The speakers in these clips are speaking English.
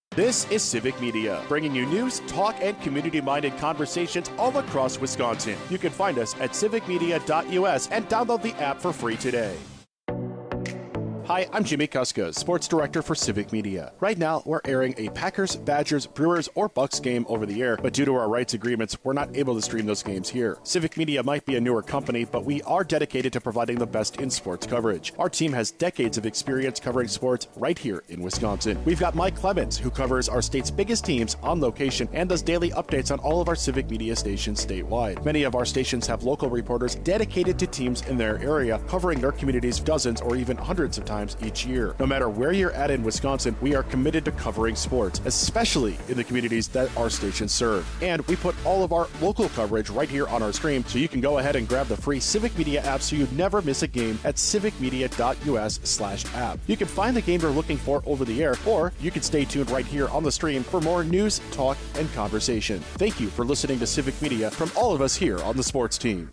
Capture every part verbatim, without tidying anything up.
This is Civic Media, bringing you news, talk, and community-minded conversations all across Wisconsin. You can find us at civic media dot U S and download the app for free today. Hi, I'm Jimmy Kuska, Sports Director for Civic Media. Right now, we're airing a Packers, Badgers, Brewers, or Bucks game over the air, but due to our rights agreements, we're not able to stream those games here. Civic Media might be a newer company, but we are dedicated to providing the best in sports coverage. Our team has decades of experience covering sports right here in Wisconsin. We've got Mike Clemens, who covers our state's biggest teams on location and does daily updates on all of our Civic Media stations statewide. Many of our stations have local reporters dedicated to teams in their area, covering their communities dozens or even hundreds of times each year. No matter where you're at in Wisconsin, we are committed to covering sports, especially in the communities that our stations serve. And we put all of our local coverage right here on our stream, so you can go ahead and grab the free Civic Media app so you never miss a game at civic media dot U S slash app. You can find the game you're looking for over the air, or you can stay tuned right here on the stream for more news, talk, and conversation. Thank you for listening to Civic Media from all of us here on the sports team.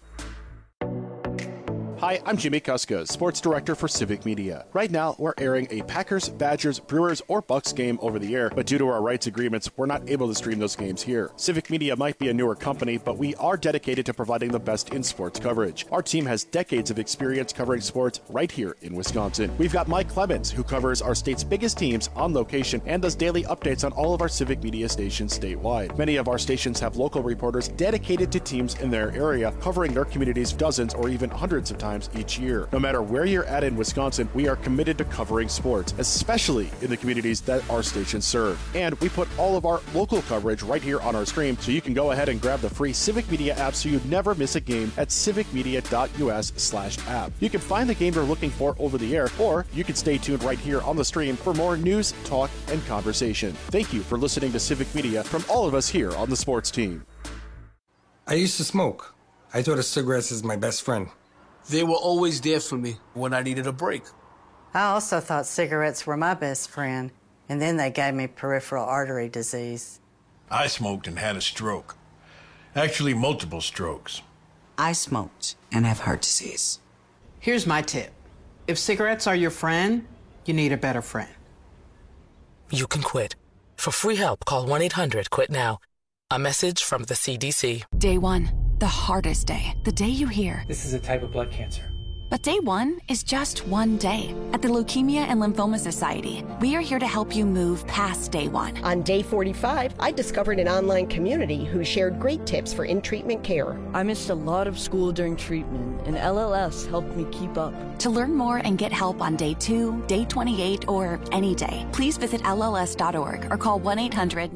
Hi, I'm Jimmy Kuska, Sports Director for Civic Media. Right now, we're airing a Packers, Badgers, Brewers, or Bucks game over the air, but due to our rights agreements, we're not able to stream those games here. Civic Media might be a newer company, but we are dedicated to providing the best in sports coverage. Our team has decades of experience covering sports right here in Wisconsin. We've got Mike Clemens, who covers our state's biggest teams on location and does daily updates on all of our Civic Media stations statewide. Many of our stations have local reporters dedicated to teams in their area, covering their communities dozens or even hundreds of times each year. No matter where you're at in Wisconsin, we are committed to covering sports, especially in the communities that our stations serve. And we put all of our local coverage right here on our stream, so you can go ahead and grab the free Civic Media app so you never miss a game at civic media dot U S slash app. You can find the game you're looking for over the air, or you can stay tuned right here on the stream for more news, talk, and conversation. Thank you for listening to Civic Media from all of us here on the sports team. I used to smoke. I thought of cigarettes as my best friend. They were always there for me when I needed a break. I also thought cigarettes were my best friend, and then they gave me peripheral artery disease. I smoked and had a stroke. Actually, multiple strokes. I smoked and have heart disease. Here's my tip. If cigarettes are your friend, you need a better friend. You can quit. For free help, call one eight hundred quit now. A message from the C D C. Day one. The hardest day, the day you hear, this is a type of blood cancer. But day one is just one day. At the Leukemia and Lymphoma Society, we are here to help you move past day one. On day forty-five, I discovered an online community who shared great tips for in-treatment care. I missed a lot of school during treatment, and L L S helped me keep up. To learn more and get help on day two, day twenty-eight, or any day, please visit L L S dot org or call one eight hundred.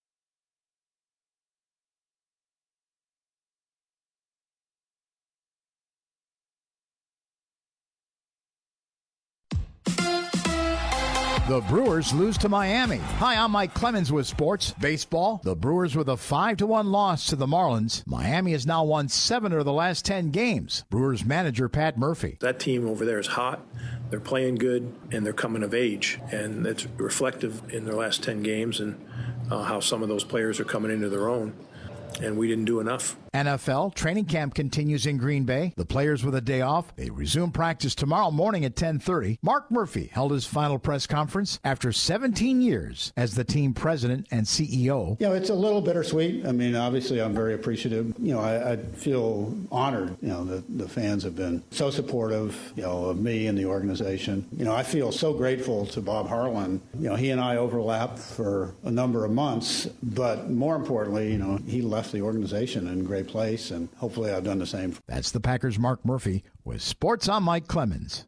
The Brewers lose to Miami. Hi, I'm Mike Clemens with Sports Baseball. The Brewers with a five to one loss to the Marlins. Miami has now won seven of the last ten games. Brewers manager Pat Murphy. That team over there is hot. They're playing good, and they're coming of age. And it's reflective in their last ten games and uh, how some of those players are coming into their own. And we didn't do enough. N F L training camp continues in Green Bay. The players with a day off. They resume practice tomorrow morning at ten thirty. Mark Murphy held his final press conference after seventeen years as the team president and C E O. You know, it's a little bittersweet. I mean, obviously, I'm very appreciative. You know, I, I feel honored, you know, that the fans have been so supportive, you know, of me and the organization. You know, I feel so grateful to Bob Harlan. You know, he and I overlapped for a number of months, but more importantly, you know, he left the organization in great place, and hopefully I've done the same. That's the Packers' Mark Murphy with Sports. I'm Mike Clemens.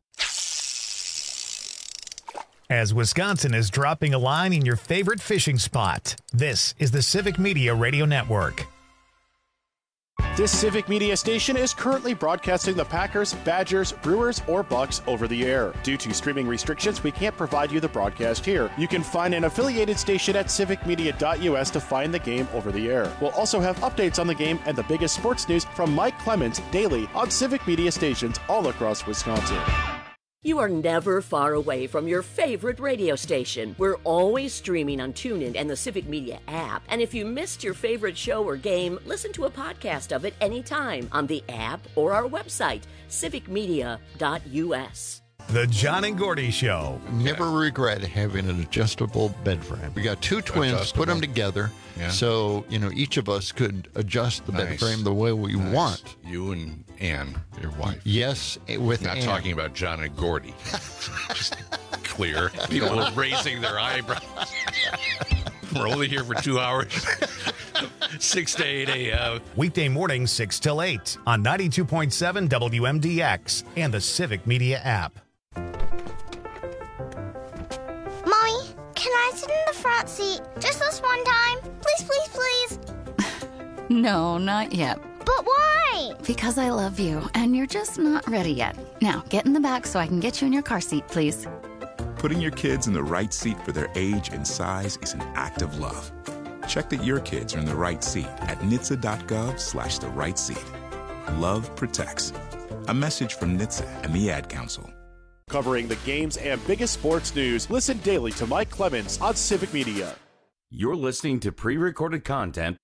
As Wisconsin is dropping a line in your favorite fishing spot, this is the Civic Media Radio Network. This Civic Media station is currently broadcasting the Packers, Badgers, Brewers, or Bucks over the air. Due to streaming restrictions, we can't provide you the broadcast here. You can find an affiliated station at civic media dot U S to find the game over the air. We'll also have updates on the game and the biggest sports news from Mike Clemens daily on Civic Media stations all across Wisconsin. You are never far away from your favorite radio station. We're always streaming on TuneIn and the Civic Media app. And if you missed your favorite show or game, listen to a podcast of it anytime on the app or our website, civic media dot U S. The John and Gordy Show. Never regret having an adjustable bed frame. We got two twins, Adjustable. put them together, Yeah. so you know each of us could adjust the bed Nice. frame the way we Nice. want. You and Ann, your wife. Yes, with Not Ann. talking about John and Gordy. Just clear. People are raising their eyebrows. We're only here for two hours. six to eight a.m. Weekday mornings, six till eight on ninety-two point seven W M D X and the Civic Media app. Mommy, can I sit in the front seat just this one time? Please, please, please. No, not yet. But why? Because I love you, and you're just not ready yet. Now, get in the back so I can get you in your car seat, please. Putting your kids in the right seat for their age and size is an act of love. Check that your kids are in the right seat at N H T S A dot gov slash the right seat. Love protects. A message from N H T S A and the Ad Council. Covering the games and biggest sports news, listen daily to Mike Clemens on Civic Media. You're listening to pre-recorded content.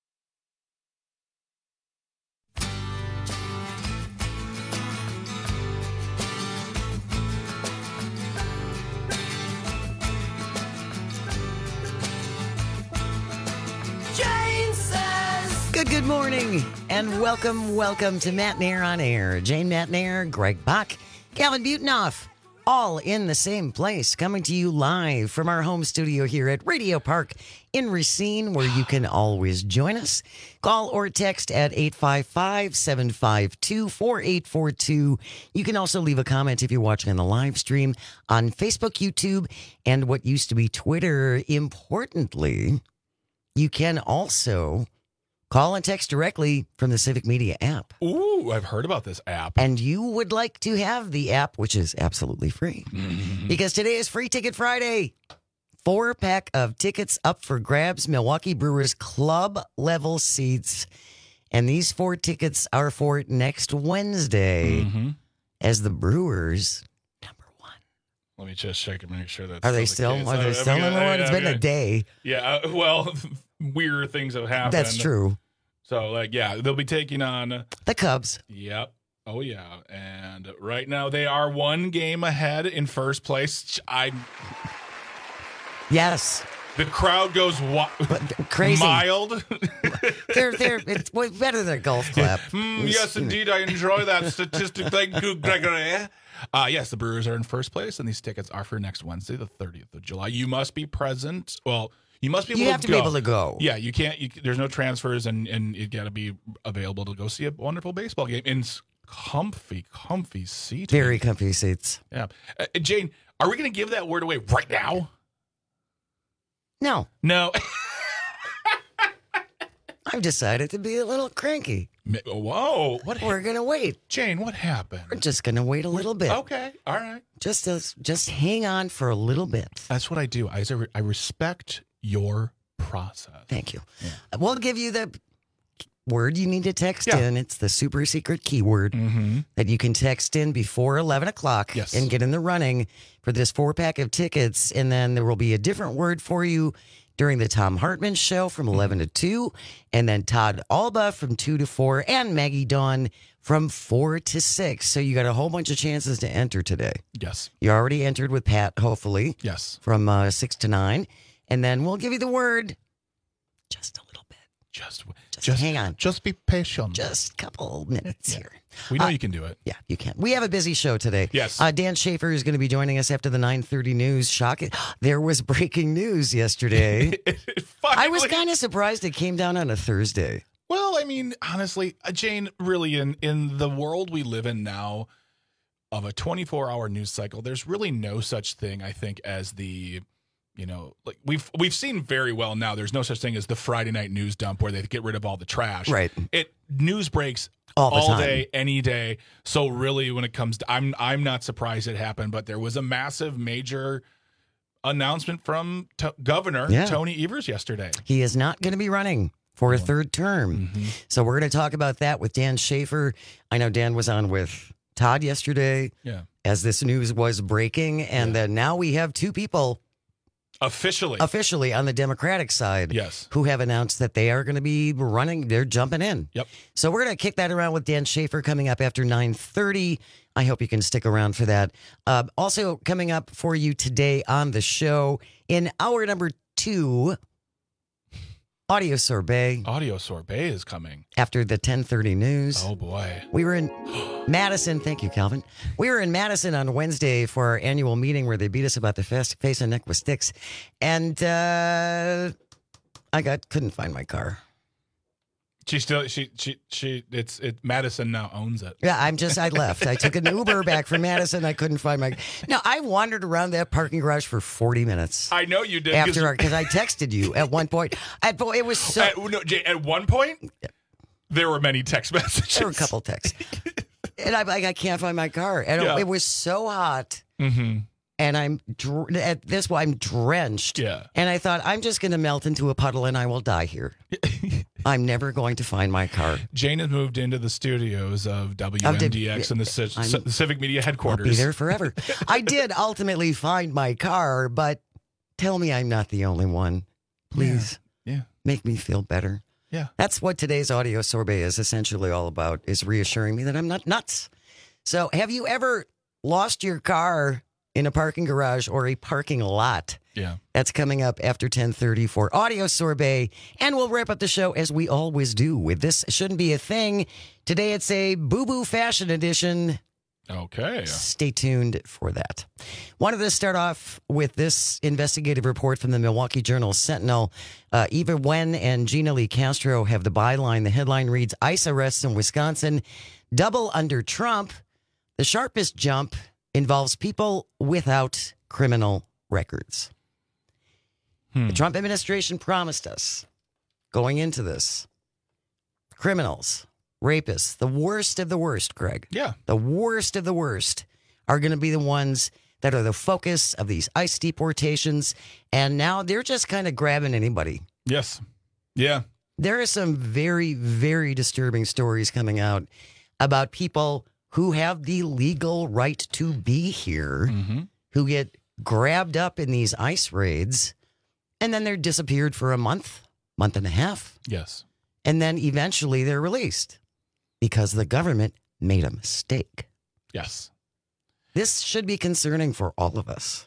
Good, good morning, and welcome, welcome to Matt Nair on Air. Jane Matt Nair, Greg Bach, Calvin Butenhoff, all in the same place, coming to you live from our home studio here at Radio Park in Racine, where you can always join us. Call or text at eight five five, seven five two, four eight four two. You can also leave a comment if you're watching on the live stream on Facebook, YouTube, and what used to be Twitter. Importantly, you can also call and text directly from the Civic Media app. Ooh, I've heard about this app. And you would like to have the app, which is absolutely free. Because today is Free Ticket Friday. Four pack of tickets up for grabs. Milwaukee Brewers club level seats. And these four tickets are for next Wednesday Mm-hmm. as the Brewers. Let me just check and make sure that's Are they still still? the Are case. they I- still I mean, number I- one? It's I- been a day. Yeah, uh, well, weird things have happened. That's true. So, like, yeah, they'll be taking on the Cubs. Yep. Oh, yeah. And right now they are one game ahead in first place. I. Yes. The crowd goes wa- crazy. mild. they're they're it's way better than a golf clap. Mm, yes, indeed. I enjoy that statistic. Thank you, Gregory. Uh, yes, the Brewers are in first place, and these tickets are for next Wednesday, the thirtieth of July. You must be present. Well, you must be able You to have to go. be able to go. Yeah, you can't. You, there's no transfers, and, and you got to be available to go see a wonderful baseball game in s- comfy, comfy seats. Very comfy seats. Yeah. Uh, Jane, are we going to give that word away right now? No. No. I've decided to be a little cranky. Whoa. What? We're going to wait. Jane, what happened? We're just going to wait a little bit. Okay. All right. Just as, just hang on for a little bit. That's what I do. I, I respect your process. Thank you. Yeah. We'll give you the word you need to text Yeah. in. It's the super secret keyword mm-hmm. that you can text in before eleven o'clock yes. and get in the running for this four pack of tickets. And then there will be a different word for you during the Tom Hartman show from eleven to two, and then Todd Alba from two to four, and Maggie Dawn from four to six. So you got a whole bunch of chances to enter today. Yes. You already entered with Pat, hopefully. Yes. From uh, six to nine. And then we'll give you the word just a little bit. Just, just, just hang on. Just be patient. Just a couple minutes yeah. here. We know uh, you can do it. Yeah, you can. We have a busy show today. Yes. Uh, Dan Schaefer is going to be joining us after the nine thirty news. Shocking. There was breaking news yesterday. I was kind of surprised it came down on a Thursday. Well, I mean, honestly, uh, Jane, really, in, in the world we live in now of a twenty-four hour news cycle, there's really no such thing, I think, as the... You know, like we've we've seen very well now. There's no such thing as the Friday night news dump where they get rid of all the trash. Right. It news breaks all, the all time. day, any day. So really, when it comes to, I'm I'm not surprised it happened, but there was a massive, major announcement from t- Governor Yeah. Tony Evers yesterday. He is not going to be running for a third term. Mm-hmm. So we're going to talk about that with Dan Schaefer. I know Dan was on with Todd yesterday. Yeah. As this news was breaking, and then now we have two people. Officially. Officially on the Democratic side. Yes. Who have announced that they are going to be running, they're jumping in. Yep. So we're going to kick that around with Dan Schaefer coming up after nine thirty I hope you can stick around for that. Uh, also, coming up for you today on the show, in hour number two, Audio Sorbet. Audio Sorbet is coming. After the ten thirty news. Oh, boy. We were in Madison. Thank you, Calvin. We were in Madison on Wednesday for our annual meeting where they beat us about the face, face and neck with sticks. And uh, I got couldn't find my car. She still, she, she, she, it's, it, Madison now owns it. Yeah, I'm just, I left. I took an Uber back from Madison. I couldn't find my, no, I wandered around that parking garage for forty minutes. I know you did. After, because I texted you at one point. I, it was so. At, no, Jay, at one point, there were many text messages. There were a couple texts. And I'm like, I can't find my car. And Yeah. it was so hot. Mm-hmm. And I'm, dr- at this point, I'm drenched. Yeah. And I thought, I'm just going to melt into a puddle and I will die here. I'm never going to find my car. Jane has moved into the studios of W M D X and the, C- the Civic Media headquarters. I'll be there forever. I did ultimately find my car, but tell me I'm not the only one. Please. Yeah. yeah. Make me feel better. Yeah. That's what today's Audio Sorbet is essentially all about, is reassuring me that I'm not nuts. So have you ever lost your car in a parking garage or a parking lot? Yeah. That's coming up after ten thirty for Audio Sorbet. And we'll wrap up the show as we always do with This Shouldn't Be a Thing. Today it's a boo-boo fashion edition. Okay. Stay tuned for that. Wanted to start off with this investigative report from the Milwaukee Journal Sentinel. Uh, Eva Wen and Gina Lee Castro have the byline. The headline reads, ICE arrests in Wisconsin double under Trump. The sharpest jump involves people without criminal records. Hmm. The Trump administration promised us going into this criminals, rapists, the worst of the worst, Greg. Yeah. The worst of the worst are going to be the ones that are the focus of these ICE deportations. And now they're just kind of grabbing anybody. Yes. Yeah. There are some very, very disturbing stories coming out about people who have the legal right to be here, mm-hmm. who get grabbed up in these ICE raids, and then they're disappeared for a month, month and a half. Yes. And then eventually they're released because the government made a mistake. Yes. This should be concerning for all of us.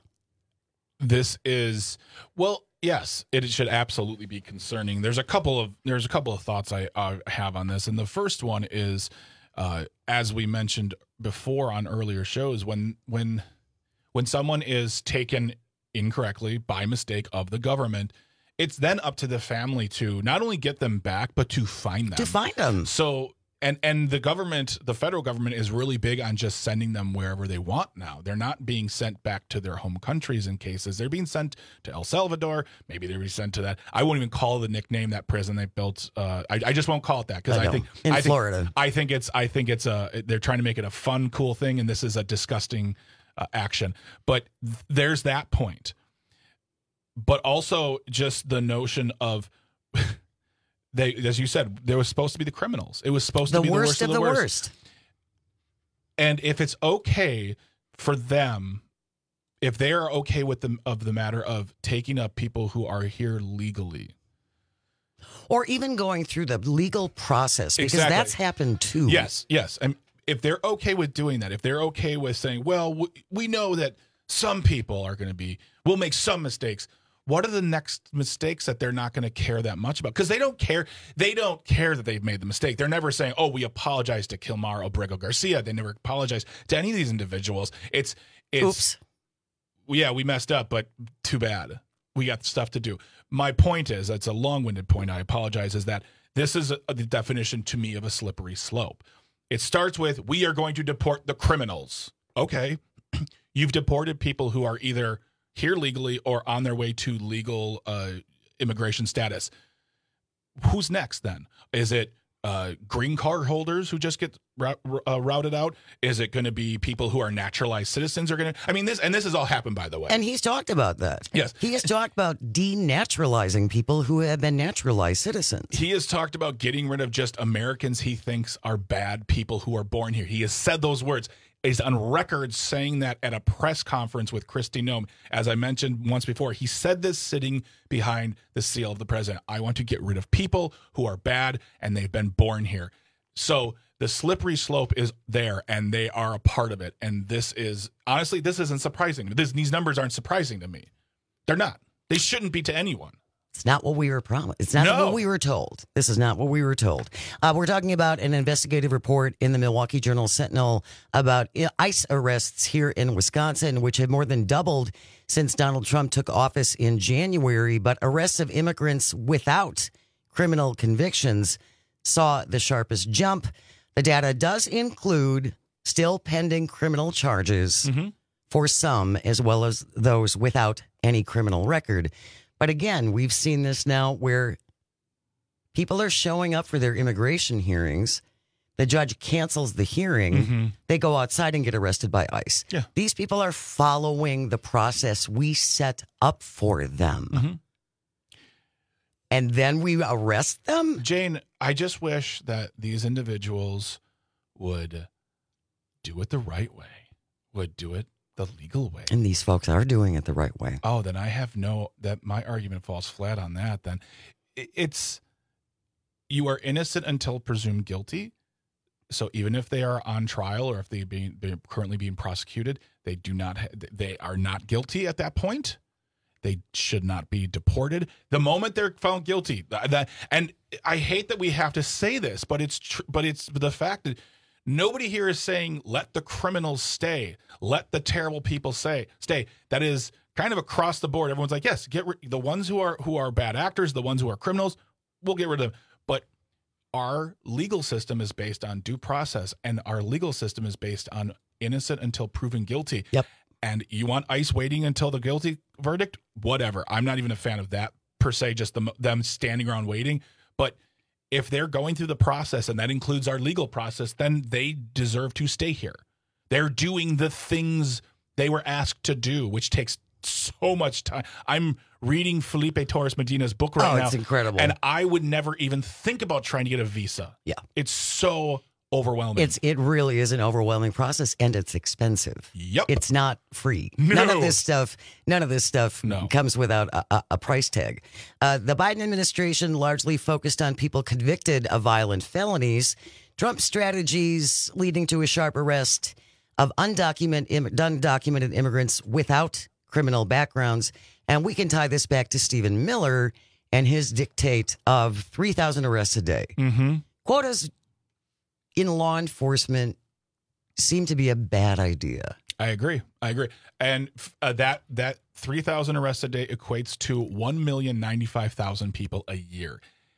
This is, well, yes, it should absolutely be concerning. There's a couple of there's a couple of thoughts I uh, have on this, and the first one is, uh, as we mentioned before on earlier shows, when when when someone is taken incorrectly by mistake of the government, it's then up to the family to not only get them back, but to find them. To find them. So, and and the government, the federal government is really big on just sending them wherever they want now. They're not being sent back to their home countries in cases. They're being sent to El Salvador. Maybe they're being sent to that. I won't even call the nickname that prison they built. Uh, I, I just won't call it that because I, I think in I think, Florida. I think it's I think it's a they're trying to make it a fun, cool thing, and this is a disgusting uh, action. But th- there's that point. But also just the notion of they, as you said, there was supposed to be the criminals. It was supposed the to be the worst worst of of the, the worst. worst. And if it's okay for them, if they are okay with the of the matter of taking up people who are here legally, or even going through the legal process, because Exactly. that's happened too. yes, yes, and if they're okay with doing that, if they're okay with saying, well, we, we know that some people are going to be, we'll make some mistakes. What are the next mistakes that they're not going to care that much about? Because they don't care. They don't care that they've made the mistake. They're never saying, oh, we apologize to Kilmar Obrego Garcia. They never apologize to any of these individuals. It's, it's, Oops. yeah, we messed up, but too bad. We got stuff to do. My point is, it's a long-winded point, I apologize, is that this is a, the definition to me of a slippery slope. It starts with, we are going to deport the criminals. Okay. You've deported people who are either here legally or on their way to legal uh, immigration status. Who's next then? Is it uh, green card holders who just get r- uh, routed out? Is it going to be people who are naturalized citizens are going to? I mean, this and this has all happened, by the way. And he's talked about that. Yes. He has talked about denaturalizing people who have been naturalized citizens. He has talked about getting rid of just Americans he thinks are bad people who are born here. He has said those words. Is on record saying that at a press conference with Kristi Noem. As I mentioned once before, he said this sitting behind the seal of the president. I want to get rid of people who are bad and they've been born here. So the slippery slope is there, and they are a part of it. And this is, honestly, this isn't surprising. This, these numbers aren't surprising to me. They're not. They shouldn't be to anyone. It's not what we were promised. It's not No. what we were told. This is not what we were told. Uh, we're talking about an investigative report in the Milwaukee Journal-Sentinel about ICE arrests here in Wisconsin, which have more than doubled since Donald Trump took office in January. But arrests of immigrants without criminal convictions saw the sharpest jump. The data does include still pending criminal charges Mm-hmm. for some, as well as those without any criminal record. But again, we've seen this now where people are showing up for their immigration hearings. The judge cancels the hearing. Mm-hmm. They go outside and get arrested by ICE. Yeah. These people are following the process we set up for them. Mm-hmm. And then we arrest them? Jane, I just wish that these individuals would do it the right way, would do it the legal way. And these folks are doing it the right way. Oh, then I have no, that my argument falls flat on that. Then It- it's, you are innocent until presumed guilty. So even if they are on trial or if they being they're currently being prosecuted, they do not, ha- they are not guilty at that point. They should not be deported. The moment they're found guilty, th- that, and I hate that we have to say this, but it's tr- but it's the fact that nobody here is saying let the criminals stay, let the terrible people say stay. That is kind of across the board. Everyone's like, yes, get rid- the ones who are who are bad actors, the ones who are criminals, we'll get rid of them. But our legal system is based on due process, and our legal system is based on innocent until proven guilty. Yep. And you want ICE waiting until the guilty verdict? Whatever. I'm not even a fan of that per se, just the, them standing around waiting. But if they're going through the process, and that includes our legal process, then they deserve to stay here. They're doing the things they were asked to do, which takes so much time. I'm reading Felipe Torres Medina's book right Oh, now. it's incredible. And I would never even think about trying to get a visa. Yeah. It's so overwhelming. It's it really is an overwhelming process, and it's expensive. Yep. It's not free. No. None of this stuff. None of this stuff No. comes without a, a, a price tag. Uh, the Biden administration largely focused on people convicted of violent felonies. Trump's strategies leading to a sharp arrest of undocumented Im- undocumented immigrants without criminal backgrounds, and we can tie this back to Stephen Miller and his dictate of three thousand arrests a day. Mm-hmm. Quotas in law enforcement seem to be a bad idea. I agree. I agree. And uh, that that three thousand arrests a day equates to one million ninety-five thousand people a year.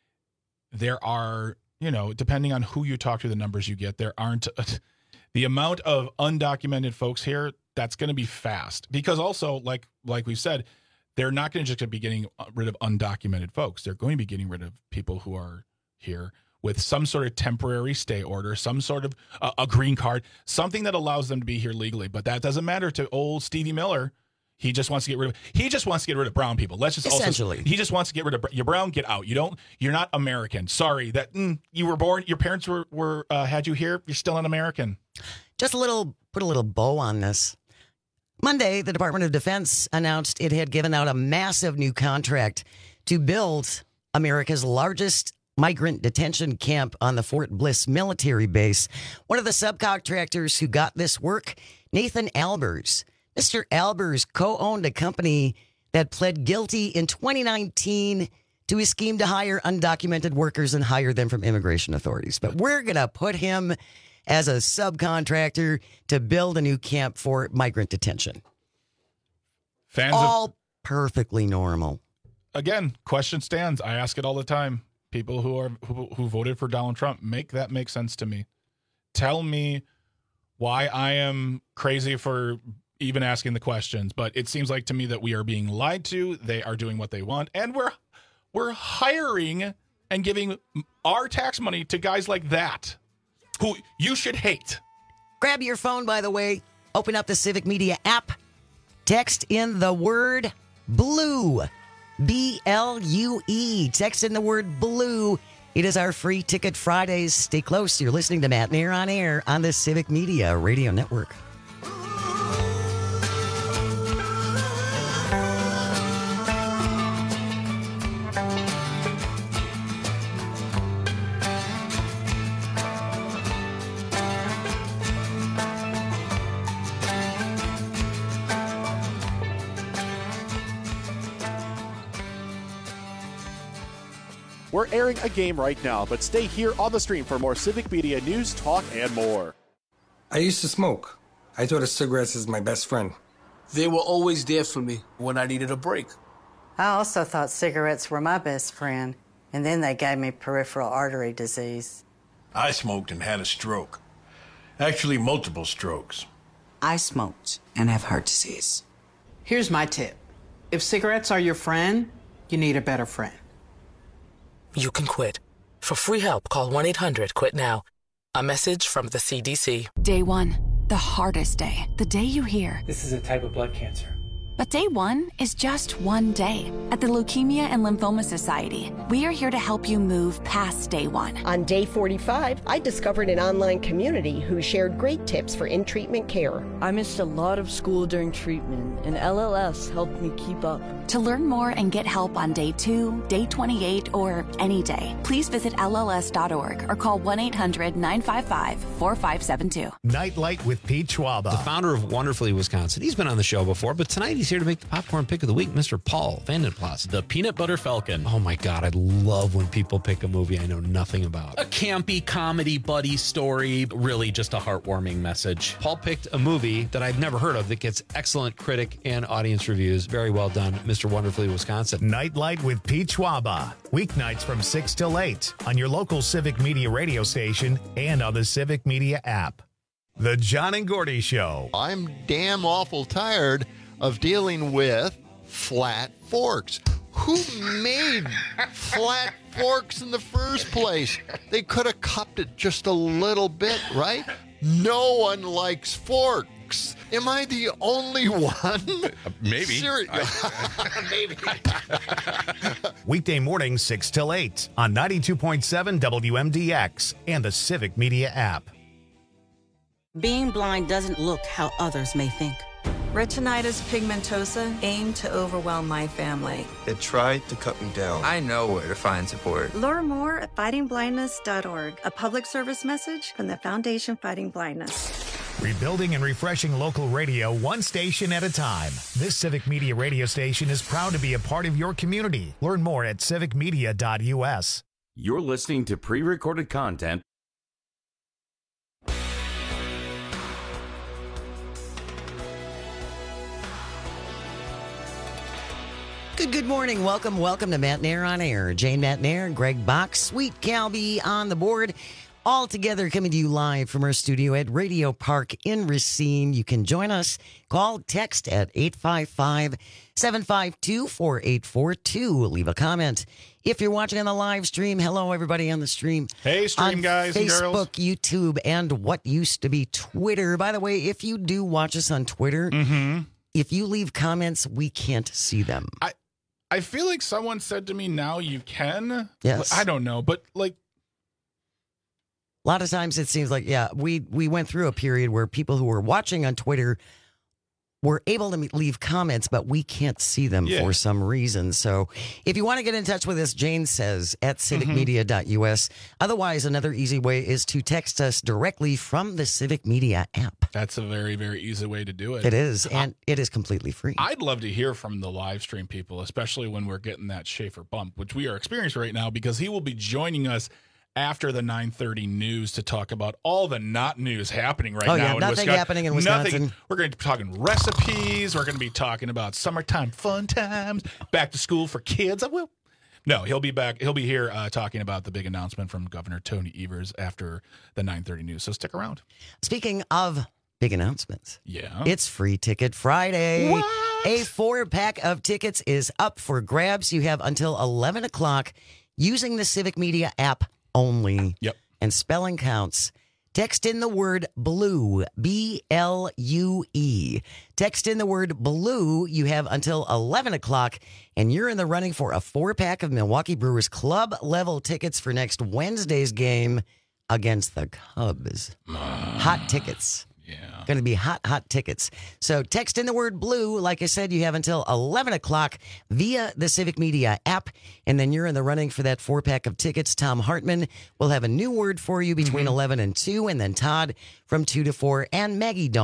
There are, you know, depending on who you talk to, the numbers you get, there aren't uh, the amount of undocumented folks here. That's going to be fast, because also, like like we've said, they're not going to just be getting rid of undocumented folks. They're going to be getting rid of people who are here with some sort of temporary stay order, some sort of uh, a green card, something that allows them to be here legally. But that doesn't matter to old Stevie Miller. He just wants to get rid of. He just wants to get rid of brown people. Let's just Essentially. Also, he just wants to get rid of. You're brown. Get out. You don't. You're not American. Sorry that mm, you were born. Your parents were were uh, had you here. You're still an American. Just a little, put a little bow on this. Monday, the Department of Defense announced it had given out a massive new contract to build America's largest migrant detention camp on the Fort Bliss military base. One of the subcontractors who got this work, Nathan Albers. Mister Albers co-owned a company that pled guilty in twenty nineteen to a scheme to hire undocumented workers and hire them from immigration authorities. But we're going to put him as a subcontractor to build a new camp for migrant detention. Fans All of, perfectly normal. again, question stands. I ask it all the time. People who are who, who voted for Donald Trump, make that make sense to me. Tell me why I am crazy for even asking the questions, but it seems like to me that we are being lied to. They are doing what they want, and we're we're hiring and giving our tax money to guys like that, who you should hate. Grab your phone, by the way. Open up the Civic Media app. Text in the word BLUE. B L U E. Text in the word BLUE. It is our free Ticket Fridays. Stay close. You're listening to Matt Nair on Air on the Civic Media Radio Network. We're airing a game right now, but stay here on the stream for more Civic Media news, talk, and more. I used to smoke. I thought of cigarettes as my best friend. They were always there for me when I needed a break. I also thought cigarettes were my best friend, and then they gave me peripheral artery disease. I smoked and had a stroke. Actually, multiple strokes. I smoked and have heart disease. Here's my tip. If cigarettes are your friend, you need a better friend. You can quit. For free help, call one eight hundred quit now. A message from the C D C. Day one, the hardest day. The day you hear, this is a type of blood cancer. But day one is just one day. At the Leukemia and Lymphoma Society, we are here to help you move past day one. On day forty-five, I discovered an online community who shared great tips for in-treatment care. I missed a lot of school during treatment, and L L S helped me keep up. To learn more and get help on day two, day twenty-eight, or any day, please visit L L S dot org or call one eight hundred nine five five four five seven two. Nightlight with Pete Schwaba, the founder of Wonderfully Wisconsin. He's been on the show before, but tonight he's here to make the popcorn pick of the week, Mister Paul Vandenplas. The Peanut Butter Falcon. Oh my God, I love when people pick a movie I know nothing about. A campy comedy buddy story, really just a heartwarming message. Paul picked a movie that I've never heard of that gets excellent critic and audience reviews. Very well done, Mister Wonderfully Wisconsin. Nightlight with Pete Schwaba. Weeknights from six till eight on your local Civic Media radio station and on the Civic Media app. The John and Gordy Show. I'm damn awful tired of dealing with flat forks. Who made flat forks in the first place? They could have cupped it just a little bit, right? No one likes forks. Am I the only one? Maybe. Seri- Maybe. Weekday mornings, six till eight on ninety-two point seven W M D X and the Civic Media app. Being blind doesn't look how others may think. Retinitis pigmentosa aimed to overwhelm my family. It tried to cut me down. I know where to find support. Learn more at fighting blindness dot org, a public service message from the Foundation Fighting Blindness. Rebuilding and refreshing local radio one station at a time. This Civic Media radio station is proud to be a part of your community. Learn more at civic media dot U S. You're listening to pre-recorded content. Good, good morning. Welcome, welcome to Matt Nair on Air. Jane Matt Nair, Greg Bach, Sweet Calby on the board. All together coming to you live from our studio at Radio Park in Racine. You can join us. Call, text at eight five five, seven five two, four eight four two. Leave a comment. If you're watching on the live stream, hello, everybody on the stream. Hey, stream on guys and girls. Facebook, YouTube, and what used to be Twitter. By the way, if you do watch us on Twitter, mm-hmm. if you leave comments, we can't see them. I, I feel like someone said to me, now you can. Yes. I don't know, but like. A lot of times it seems like, yeah, we, we went through a period where people who were watching on Twitter were able to leave comments, but we can't see them yeah. for some reason. So if you want to get in touch with us, Jane says at civic media dot U S. Otherwise, another easy way is to text us directly from the Civic Media app. That's a very, very easy way to do it. It is, and I, it is completely free. I'd love to hear from the live stream people, especially when we're getting that Schaefer bump, which we are experiencing right now, because he will be joining us after the nine thirty news to talk about all the not news happening right oh, now yeah, in nothing Wisconsin. happening in Wisconsin. Nothing. We're going to be talking recipes. We're going to be talking about summertime fun times, back to school for kids. I will. No, he'll be back. He'll be here uh, talking about the big announcement from Governor Tony Evers after the nine thirty news. So stick around. Speaking of big announcements, yeah, it's Free Ticket Friday. What? A four-pack of tickets is up for grabs. You have until eleven o'clock using the Civic Media app only. Yep. And spelling counts. Text in the word blue, B L U E. Text in the word blue. You have until eleven o'clock, and you're in the running for a four-pack of Milwaukee Brewers club-level tickets for next Wednesday's game against the Cubs. Hot tickets. Yeah. Going to be hot, hot tickets. So text in the word blue. Like I said, you have until eleven o'clock via the Civic Media app, and then you're in the running for that four-pack of tickets. Tom Hartman will have a new word for you between mm-hmm. eleven and two, and then Todd from two to four, and Maggie Dawn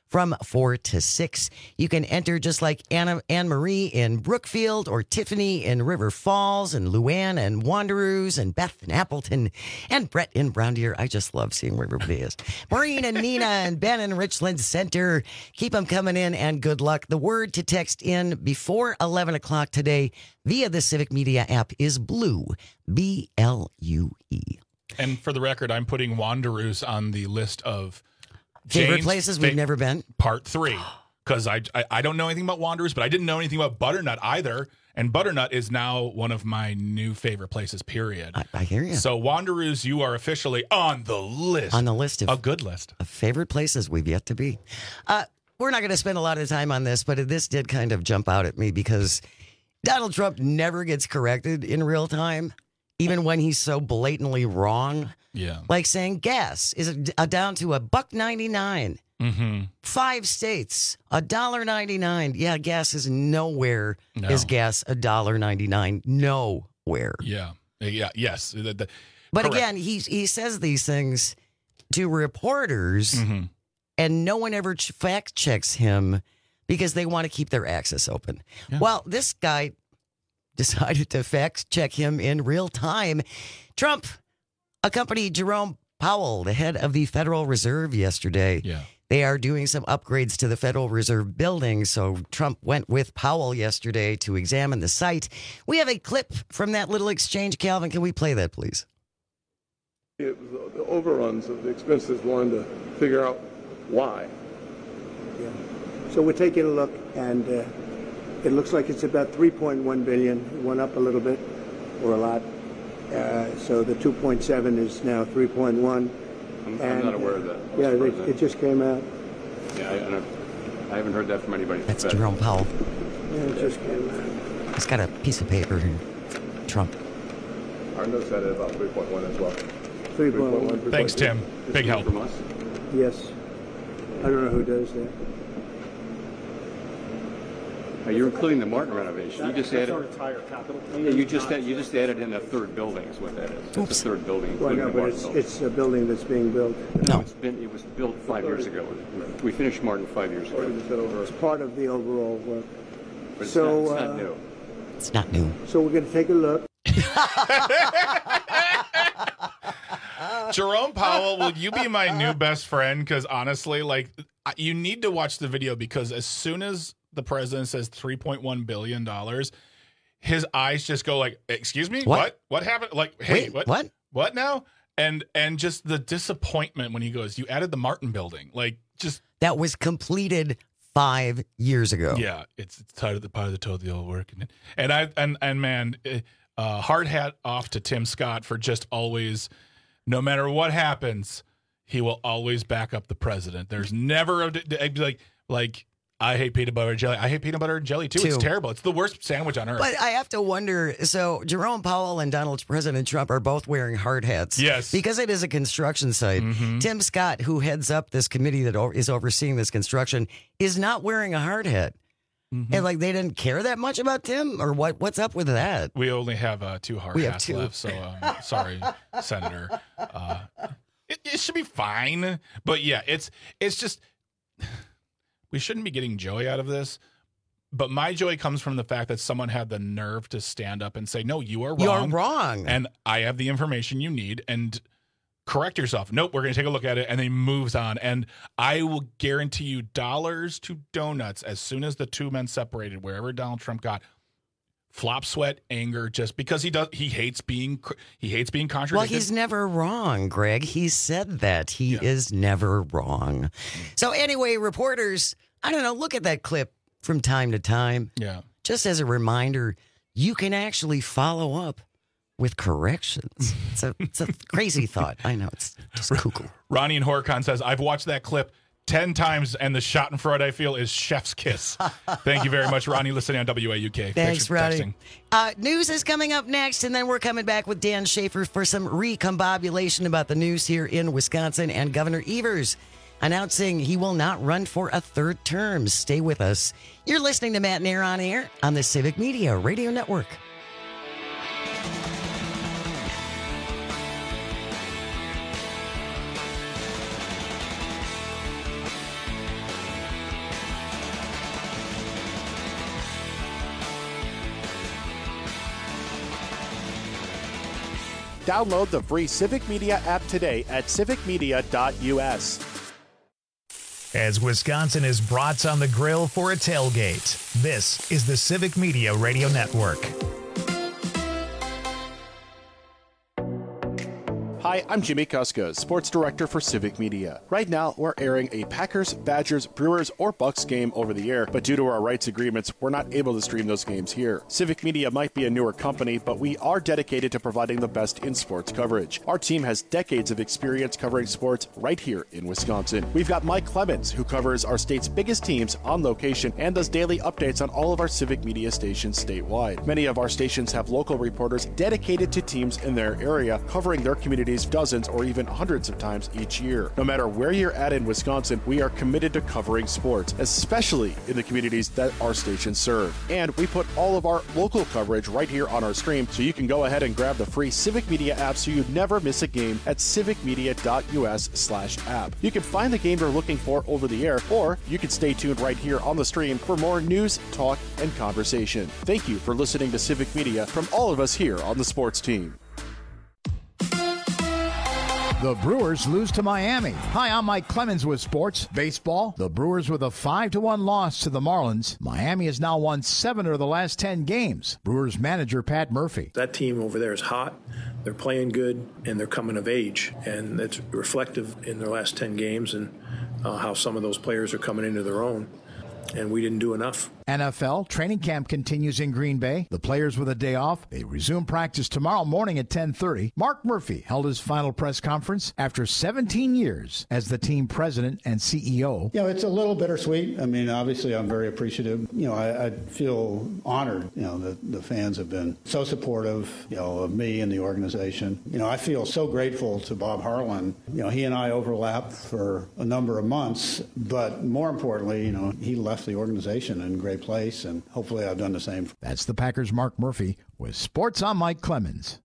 from four to six. You can enter just like Anna, Anne-Marie in Brookfield or Tiffany in River Falls and Luann and Wanderoos and Beth in Appleton and Brett in Brown Deer. I just love seeing where everybody is. Maureen and Nina and Ben in Richland Center. Keep them coming in and good luck. The word to text in before eleven o'clock today via the Civic Media app is BLUE, B L U E. And for the record, I'm putting Wanderoos on the list of Favorite Jane's places we've fa- never been? Part three. Because I, I I don't know anything about Wanderers, but I didn't know anything about Butternut either. And Butternut is now one of my new favorite places, period. I, I hear you. So Wanderoos, you are officially on the list. On the list of a good list of favorite places we've yet to be. Uh, we're not going to spend a lot of time on this, but this did kind of jump out at me because Donald Trump never gets corrected in real time, even when he's so blatantly wrong. Yeah. Like saying gas is a, a down to a buck ninety-nine. Mm-hmm. Five states, a dollar ninety-nine. Yeah, gas is nowhere. No. Is gas a dollar ninety-nine? Nowhere. Yeah. Yeah. Yes. The, the, but correct. again, he he says these things to reporters, mm-hmm. and no one ever ch- fact checks him because they want to keep their access open. Yeah. Well, this guy decided to fact check him in real time. Trump accompanied Jerome Powell, the head of the Federal Reserve, yesterday. Yeah. They are doing some upgrades to the Federal Reserve building, so Trump went with Powell yesterday to examine the site. We have a clip from that little exchange. Calvin, can we play that, please? It was the overruns of the expenses, wanted to figure out why. Yeah. So we're taking a look, and uh, it looks like it's about three point one billion dollars. It went up a little bit, or a lot. Uh, so the two point seven is now three point one. I'm, and, I'm not aware of that. Uh, yeah, it, it just came out. Yeah, I, I, don't, I haven't heard that from anybody. That's Jerome Powell. Yeah, it just came out. He's got a piece of paper here. Trump. Our notes had it about three point one as well. three point one. Thanks, Tim. Big help. From us? Yes. I don't know who does that. Uh, you're including the Martin renovation. You just That's added. our entire capital. Yeah, you just add, you just added in a third building is what that is. It's a third building, Well, including no, the but Martin it's, building. it's a building that's being built. No, it's been it was built five years ago. We finished Martin five years ago. It's part of the overall work. But it's so, not, it's not uh, new. It's not new. So we're going to take a look. Jerome Powell, will you be my new best friend? Because honestly, like, you need to watch the video because as soon as the president says three point one billion dollars, his eyes just go like, excuse me? What? What? What happened? Like, hey, Wait, what? what? What now? And and just the disappointment when he goes, you added the Martin building. Like, just. That was completed five years ago. Yeah, it's, it's part of the part of the total work. And, and I and and man, uh, hard hat off to Tim Scott for just always, no matter what happens, he will always back up the president. There's never a like like I hate peanut butter and jelly. I hate peanut butter and jelly too. Too. It's terrible. It's the worst sandwich on earth. But I have to wonder, so Jerome Powell and Donald President Trump are both wearing hard hats. Yes. Because it is a construction site. Mm-hmm. Tim Scott, who heads up this committee that o- is overseeing this construction, is not wearing a hard hat. Mm-hmm. And like they didn't care that much about Tim, or what? What's up with that? We only have uh, two hard We have hats two. left, so um, sorry, Senator. Uh, it, it should be fine, but yeah, it's it's just we shouldn't be getting joy out of this. But my joy comes from the fact that someone had the nerve to stand up and say, "No, you are wrong. You're wrong, and I have the information you need." And correct yourself. Nope, we're going to take a look at it, and then he moves on. And I will guarantee you dollars to donuts as soon as the two men separated, wherever Donald Trump got. Flop, sweat, anger, just because he does. He hates being. He hates being Well, contradicted. he's never wrong, Greg. He said that. He is never wrong. So anyway, reporters, I don't know, look at that clip from time to time. Yeah. Just as a reminder, you can actually follow up with corrections. It's a, it's a crazy thought. I know, it's just cuckoo. Ronnie in Horicon says, I've watched that clip ten times, and the schadenfreude I feel is chef's kiss. Thank you very much, Ronnie, listening on W A U K. Thanks, for Ronnie. texting. Uh, news is coming up next, and then we're coming back with Dan Schaefer for some recombobulation about the news here in Wisconsin, and Governor Evers announcing he will not run for a third term. Stay with us. You're listening to Matt and Air on Air on the Civic Media Radio Network. Download the free Civic Media app today at civic media dot u s. As Wisconsin is brats on the grill for a tailgate, this is the Civic Media Radio Network. Hi, I'm Jimmy Kuska, Sports Director for Civic Media. Right now, we're airing a Packers, Badgers, Brewers, or Bucks game over the air, but due to our rights agreements, we're not able to stream those games here. Civic Media might be a newer company, but we are dedicated to providing the best in sports coverage. Our team has decades of experience covering sports right here in Wisconsin. We've got Mike Clemens, who covers our state's biggest teams on location and does daily updates on all of our Civic Media stations statewide. Many of our stations have local reporters dedicated to teams in their area, covering their communities dozens or even hundreds of times each year. No matter where you're at in Wisconsin, we are committed to covering sports, especially in the communities that our stations serve. And we put all of our local coverage right here on our stream, so you can go ahead and grab the free Civic Media app so you never miss a game at civic media dot u s slash app. You can find the game you're looking for over the air, or you can stay tuned right here on the stream for more news, talk, and conversation. Thank you for listening to Civic Media from all of us here on the sports team. The Brewers lose to Miami. Hi, I'm Mike Clemens with Sports Baseball. The Brewers with a five to one loss to the Marlins. Miami has now won seven of the last ten games. Brewers manager Pat Murphy. That team over there is hot. They're playing good, and they're coming of age. And it's reflective in their last ten games and uh, how some of those players are coming into their own. And we didn't do enough. N F L training camp continues in Green Bay. The players with a day off. They resume practice tomorrow morning at ten thirty. Mark Murphy held his final press conference after seventeen years as the team president and C E O. You know, it's a little bittersweet. I mean, obviously, I'm very appreciative. You know, I, I feel honored, you know, that the fans have been so supportive, you know, of me and the organization. You know, I feel so grateful to Bob Harlan. You know, he and I overlapped for a number of months, but more importantly, you know, he left the organization in great place, and hopefully I've done the same. That's the Packers' Mark Murphy with Sports. I'm Mike Clemens.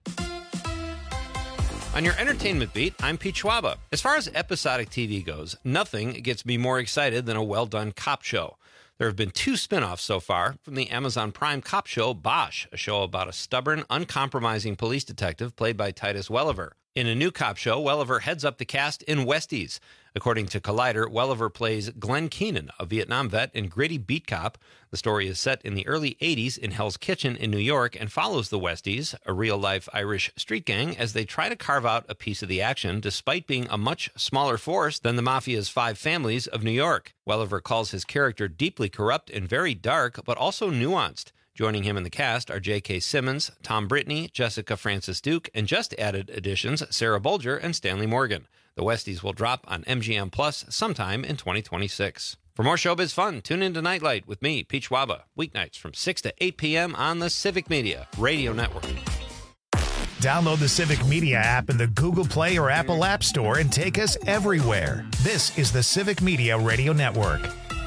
On your entertainment beat, I'm Pete Schwaba. As far as episodic T V goes, nothing gets me more excited than a well-done cop show. There have been two spin-offs so far from the Amazon Prime cop show Bosch, a show about a stubborn, uncompromising police detective played by Titus Welliver. In a new cop show, Welliver heads up the cast in Westies. According to Collider, Welliver plays Glenn Keenan, a Vietnam vet and gritty beat cop. The story is set in the early eighties in Hell's Kitchen in New York and follows the Westies, a real-life Irish street gang, as they try to carve out a piece of the action despite being a much smaller force than the Mafia's five families of New York. Welliver calls his character deeply corrupt and very dark, but also nuanced. Joining him in the cast are J K. Simmons, Tom Brittney, Jessica Francis Duke, and just added additions Sarah Bolger and Stanley Morgan. The Westies will drop on M G M Plus sometime in twenty twenty-six. For more showbiz fun, tune in to Nightlight with me, Pete Schwaba, weeknights from six to eight p.m. on the Civic Media Radio Network. Download the Civic Media app in the Google Play or Apple App Store and take us everywhere. This is the Civic Media Radio Network.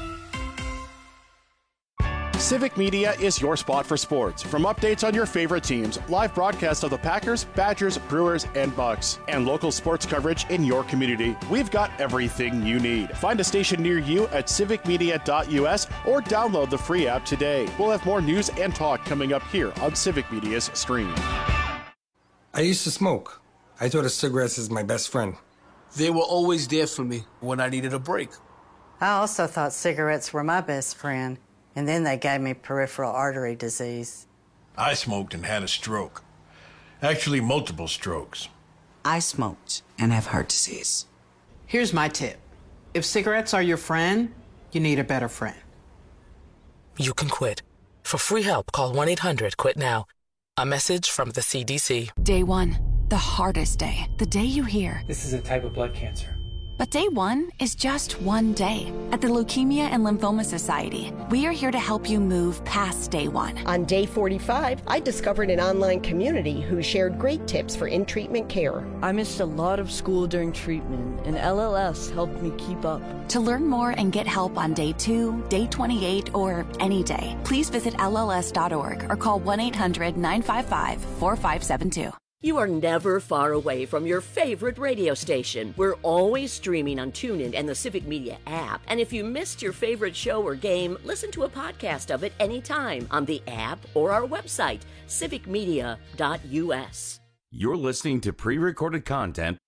Civic Media is your spot for sports. From updates on your favorite teams, live broadcasts of the Packers, Badgers, Brewers, and Bucks, and local sports coverage in your community, we've got everything you need. Find a station near you at civic media dot u s or download the free app today. We'll have more news and talk coming up here on Civic Media's stream. I used to smoke. I thought of cigarettes as my best friend. They were always there for me when I needed a break. I also thought cigarettes were my best friend. And then they gave me peripheral artery disease. I smoked and had a stroke. Actually, multiple strokes. I smoked and have heart disease. Here's my tip. If cigarettes are your friend, you need a better friend. You can quit. For free help, call one eight hundred quit now. A message from the C D C. Day one, the hardest day. The day you hear, this is a type of blood cancer. But day one is just one day. At the Leukemia and Lymphoma Society, we are here to help you move past day one. On day forty-five, I discovered an online community who shared great tips for in-treatment care. I missed a lot of school during treatment, and L L S helped me keep up. To learn more and get help on day two, day twenty-eight, or any day, please visit L L S dot org or call one eight hundred nine five five four five seven two. You are never far away from your favorite radio station. We're always streaming on TuneIn and the Civic Media app. And if you missed your favorite show or game, listen to a podcast of it anytime on the app or our website, civic media dot u s. You're listening to pre-recorded content.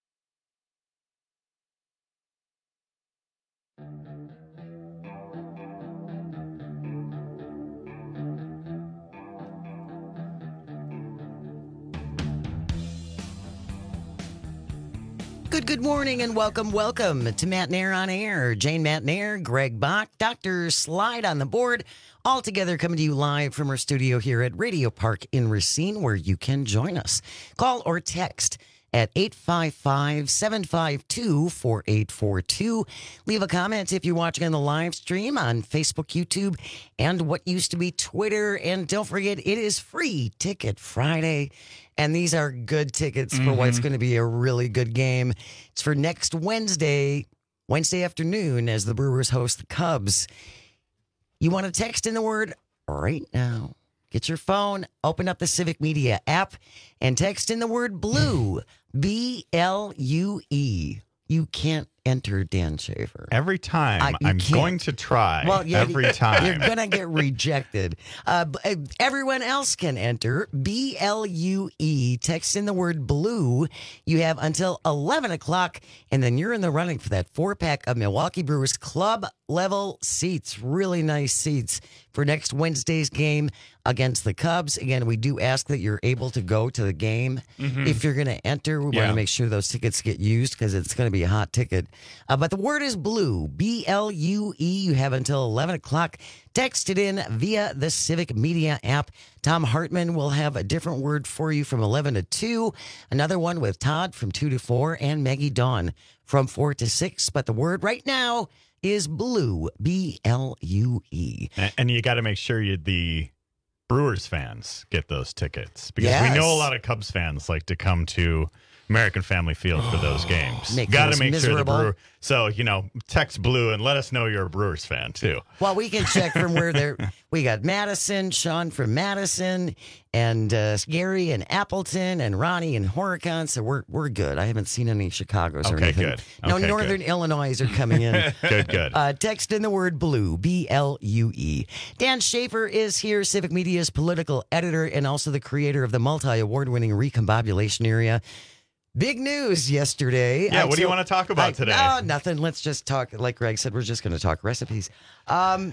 Good, good morning and welcome, welcome to Matt Nair on Air. Jane Matt Nair, Greg Bach, Doctor Slide on the board, all together coming to you live from our studio here at Radio Park in Racine, where you can join us. Call or text at eight five five, seven five two, four eight four two. Leave a comment if you're watching on the live stream on Facebook, YouTube, and what used to be Twitter. And don't forget, it is Free Ticket Friday. And these are good tickets for Mm-hmm. what's going to be a really good game. It's for next Wednesday, Wednesday afternoon, as the Brewers host the Cubs. You want to text in the word right now. Get your phone, open up the Civic Media app, and text in the word blue, B L U E. You can't enter Dan Schaefer. Every time. I- you I'm can't. going to try. Well, yeah, every time. You're going to get rejected. Uh, b- uh, everyone else can enter. B L U E. Text in the word blue. You have until eleven o'clock, and then you're in the running for that four-pack of Milwaukee Brewers club-level seats. Really nice seats for next Wednesday's game against the Cubs. Again, we do ask that you're able to go to the game. Mhm. If you're going to enter, we want Yeah. to make sure those tickets get used because it's going to be a hot ticket. Uh, but the word is blue, B L U E. You have until eleven o'clock. Text it in via the Civic Media app. Tom Hartman will have a different word for you from eleven to two. Another one with Todd from two to four and Maggie Dawn from four to six. But the word right now is blue, B L U E. And, and you got to make sure you the Brewers fans get those tickets because Yes. we know a lot of Cubs fans like to come to American Family Field for those games. Make Got us to make sure the miserable. Brewer. So you know, text blue and let us know you're a Brewers fan too. Well, we can check from where they're. We got Madison, Sean from Madison, and uh, Gary and Appleton, and Ronnie and Horicon. So we're we're good. I haven't seen any Chicago's or Okay, anything. good. No, Okay, Northern Illinois are coming in. Good, good. Uh, text in the word blue, B L U E. Dan Schaefer is here, Civic Media's political editor and also the creator of the multi-award-winning Recombobulation Area. Big news yesterday. Yeah, I what do you told- want to talk about I- today? No, nothing. Let's just talk. Like Greg said, we're just going to talk recipes. Um,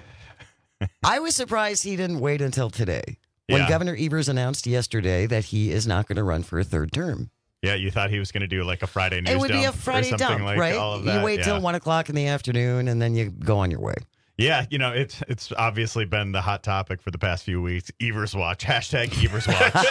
I was surprised he didn't wait until today when Yeah. Governor Evers announced yesterday that he is not going to run for a third term. Yeah, you thought he was going to do like a Friday news It would be a dump Friday or something dump, like right? all of that. You wait yeah. till one o'clock in the afternoon and then you go on your way. Yeah, you know, it's it's obviously been the hot topic for the past few weeks. Evers Watch, hashtag Evers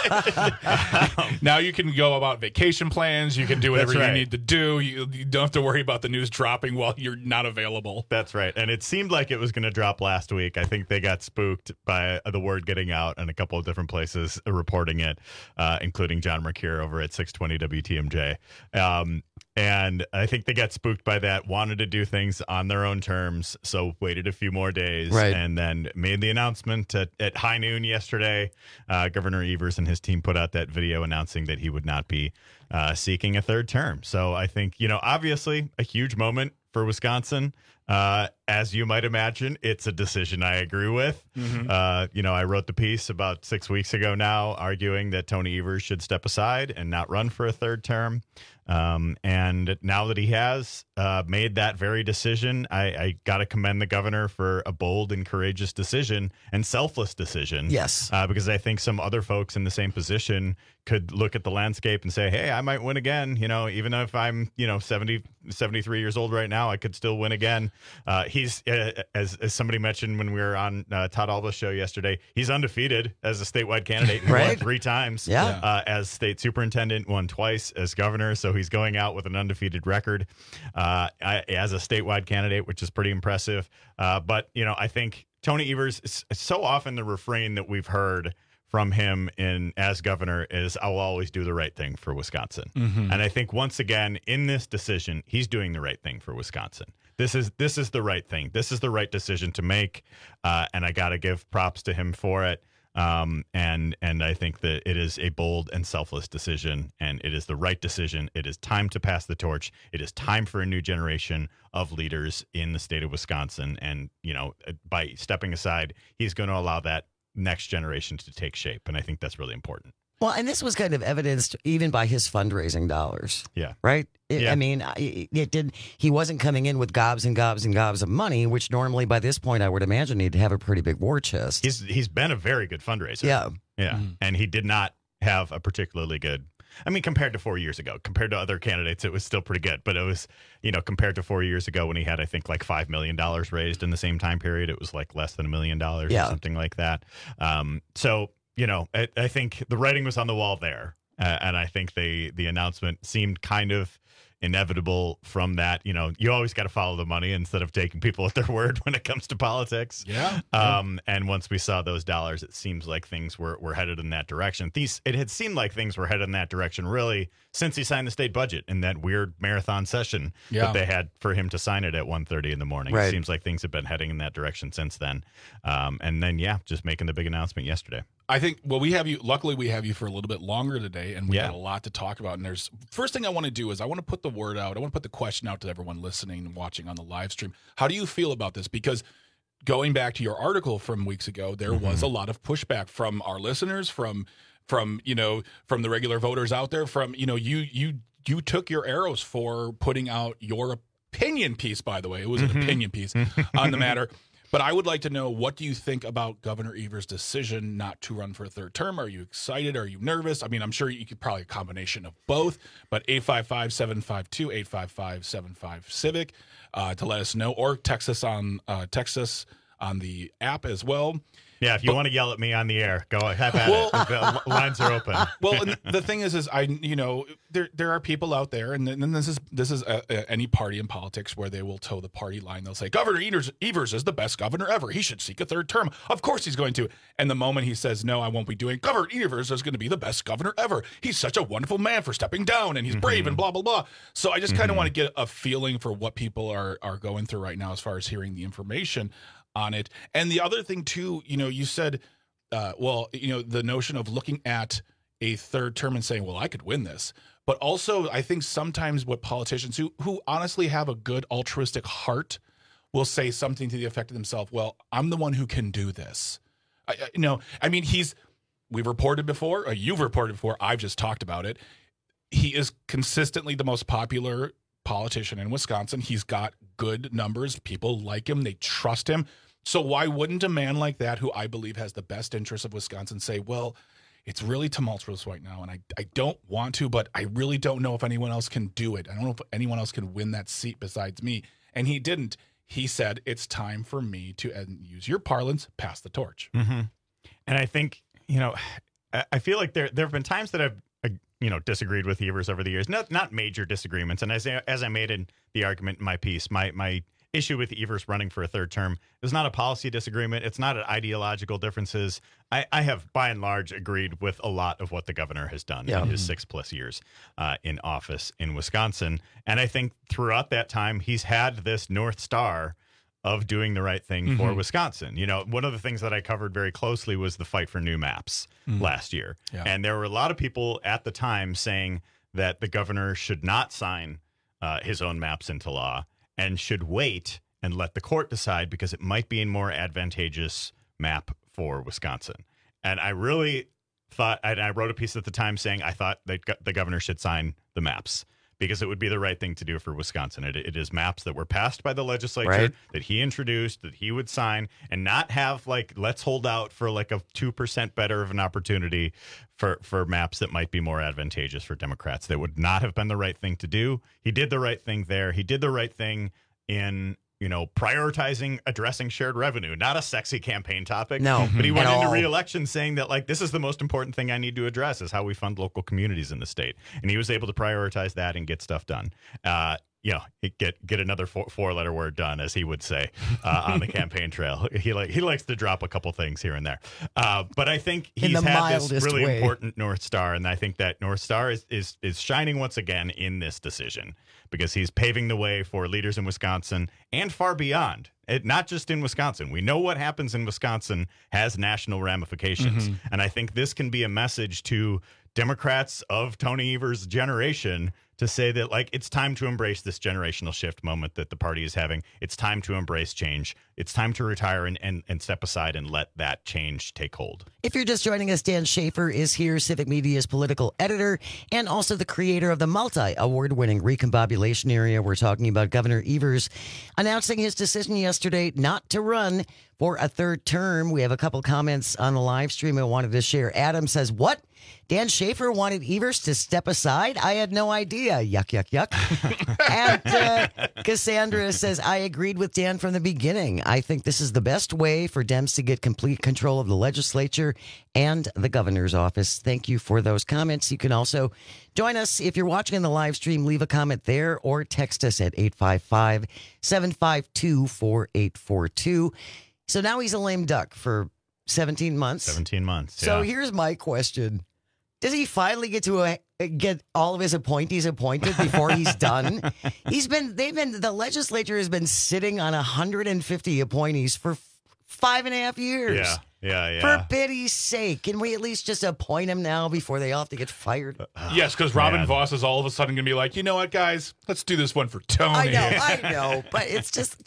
Watch. um, Now you can go about vacation plans. You can do whatever That's right. you need to do. You, you don't have to worry about the news dropping while you're not available. That's right. And it seemed like it was going to drop last week. I think they got spooked by the word getting out and a couple of different places reporting it, uh, including John Mercure over at six twenty W T M J. Um, and I think they got spooked by that, wanted to do things on their own terms, so waited a few more days, Right. and then made the announcement at, at high noon yesterday. Uh, Governor Evers and his team put out that video announcing that he would not be uh, seeking a third term. So I think, you know, obviously a huge moment for Wisconsin. Uh, as you might imagine, it's a decision I agree with. Mhm. Uh, you know, I wrote the piece about six weeks ago now arguing that Tony Evers should step aside and not run for a third term. Um, and now that he has uh, made that very decision, I, I got to commend the governor for a bold and courageous decision and selfless decision. Yes. Uh, because I think some other folks in the same position could look at the landscape and say, hey, I might win again. You know, even if I'm, you know, seventy, seventy-three years old right now, I could still win again. Uh, he's, uh, as, as somebody mentioned when we were on uh, Todd Alba's show yesterday, he's undefeated as a statewide candidate. He won Right. three times Yeah. uh, as state superintendent, won twice as governor. So he's going out with an undefeated record uh, I- as a statewide candidate, which is pretty impressive. Uh, but, you know, I think Tony Evers, is so often the refrain that we've heard from him in as governor is, I will always do the right thing for Wisconsin. Mhm. And I think once again in this decision, he's doing the right thing for Wisconsin. This is this is the right thing. This is the right decision to make, uh, and I got to give props to him for it. Um, and and I think that it is a bold and selfless decision, and it is the right decision. It is time to pass the torch. It is time for a new generation of leaders in the state of Wisconsin. And you know, by stepping aside, he's going to allow that next generation to take shape, and I think that's really important. Well, and this was kind of evidenced even by his fundraising dollars. Yeah. Right? It, Yeah. I mean, it, it did. He wasn't coming in with gobs and gobs and gobs of money, which normally by this point I would imagine he'd have a pretty big war chest. He's he's been a very good fundraiser. Yeah. Yeah. Mm-hmm. And he did not have a particularly good, I mean, compared to four years ago, compared to other candidates, it was still pretty good. But it was, you know, compared to four years ago when he had, I think, like five million dollars raised in the same time period, it was like less than a million dollars Yeah. or something like that. Um, so, you know, I, I think the writing was on the wall there. Uh, and I think they the announcement seemed kind of inevitable from that. You know, you always got to follow the money instead of taking people at their word when it comes to politics. Yeah. Um, and once we saw those dollars, it seems like things were, were headed in that direction. These it had seemed like things were headed in that direction really since he signed the state budget in that weird marathon session Yeah. that they had for him to sign it at one thirty in the morning. Right. It seems like things have been heading in that direction since then. Um, and then, yeah, just making the big announcement yesterday. I think, well, we have you, luckily we have you for a little bit longer today, and we Yeah. got a lot to talk about. And there's, first thing I want to do is I want to put the word out. I want to put the question out to everyone listening and watching on the live stream. How do you feel about this? Because going back to your article from weeks ago, there Mm-hmm. was a lot of pushback from our listeners, from, from, you know, from the regular voters out there, from, you know, you, you, you took your arrows for putting out your opinion piece, by the way. It was an Mhm. opinion piece on the matter. But I would like to know, what do you think about Governor Evers' decision not to run for a third term? Are you excited? Are you nervous? I mean, I'm sure you could probably a combination of both. But eight five five, seven five two, eight five five, seven five civic uh, to let us know, or text us on uh, text us on the app as well. Yeah, if you But- want to yell at me on the air, go have at Well- it. The lines are open. Well, and the thing is, is I, you know, there there are people out there, and then this is this is a, a, any party in politics where they will toe the party line. They'll say Governor Evers, Evers is the best governor ever. He should seek a third term. Of course, he's going to. And the moment he says no, I won't be doing. Governor Evers is going to be the best governor ever. He's such a wonderful man for stepping down, and he's brave, and blah blah blah. So I just kind of want to get a feeling for what people are are going through right now as far as hearing the information on it. And the other thing too, you know, you said. Uh, well, you know, the notion of looking at a third term and saying, well, I could win this. But also, I think sometimes what politicians who, who honestly have a good altruistic heart will say something to the effect of themselves, well, I'm the one who can do this. I, I, you know, I mean, he's, we've reported before, uh, you've reported before, I've just talked about it. He is consistently the most popular politician in Wisconsin. He's got good numbers. People like him. They trust him. So why wouldn't a man like that, who I believe has the best interests of Wisconsin, say, well, it's really tumultuous right now, and I, I don't want to, but I really don't know if anyone else can do it. I don't know if anyone else can win that seat besides me. And he didn't. He said, it's time for me to, and use your parlance, pass the torch. Mm-hmm. And I think, you know, I- I feel like there there have been times that I've, uh, you know, disagreed with Evers over the years. Not not major disagreements. And as I, as I made in the argument in my piece, my my issue with Evers running for a third term is not a policy disagreement. It's not an ideological differences. I, I have, by and large, agreed with a lot of what the governor has done Yeah. in his six plus years uh, in office in Wisconsin. And I think throughout that time, he's had this North Star of doing the right thing for Mhm. Wisconsin. You know, one of the things that I covered very closely was the fight for new maps Mhm. last year. Yeah. And there were a lot of people at the time saying that the governor should not sign uh, his own maps into law and should wait and let the court decide because it might be a more advantageous map for Wisconsin. And I really thought, and I wrote a piece at the time saying I thought that go- the governor should sign the maps because it would be the right thing to do for Wisconsin. It, it is maps that were passed by the legislature, Right. that he introduced, that he would sign, and not have like, let's hold out for like a two percent better of an opportunity for, for maps that might be more advantageous for Democrats. That would not have been the right thing to do. He did the right thing there. He did the right thing in, you know, prioritizing addressing shared revenue, not a sexy campaign topic. No, but he went at into all. re-election saying that, like, this is the most important thing I need to address is how we fund local communities in the state. And he was able to prioritize that and get stuff done. Uh, you know, get get another four, four-letter word done, as he would say uh, on the campaign trail. He like he likes to drop a couple things here and there. Uh, but I think In he's the had this mildest really way. important North Star, and I think that North Star is is is shining once again in this decision because he's paving the way for leaders in Wisconsin and far beyond. It, not just in Wisconsin. We know what happens in Wisconsin has national ramifications. Mhm. And I think this can be a message to Democrats of Tony Evers' generation to say that, like, it's time to embrace this generational shift moment that the party is having. It's time to embrace change. It's time to retire and, and, and step aside and let that change take hold. If you're just joining us, Dan Schaefer is here, Civic Media's political editor and also the creator of the multi-award-winning Recombobulation Area. We're talking about Governor Evers announcing his decision yesterday not to run for a third term. We have a couple comments on the live stream I wanted to share. Adam says, what? Dan Schaefer wanted Evers to step aside? I had no idea. Yuck, yuck, yuck. And uh, Cassandra says, I agreed with Dan from the beginning. I think this is the best way for Dems to get complete control of the legislature and the governor's office. Thank you for those comments. You can also join us if you're watching in the live stream. Leave a comment there or text us at eight five five, seven five two, four eight four two. So now he's a lame duck for seventeen months. seventeen months, So yeah. here's my question. Does he finally get to uh, get all of his appointees appointed before he's done? He's been, they've been, the legislature has been sitting on one hundred fifty appointees for f- five and a half years. Yeah, yeah, yeah. For pity's sake, can we at least just appoint him now before they all have to get fired? Yes, because Robin Man. Voss is all of a sudden going to be like, you know what, guys? Let's do this one for Tony. I know, I know, but it's just,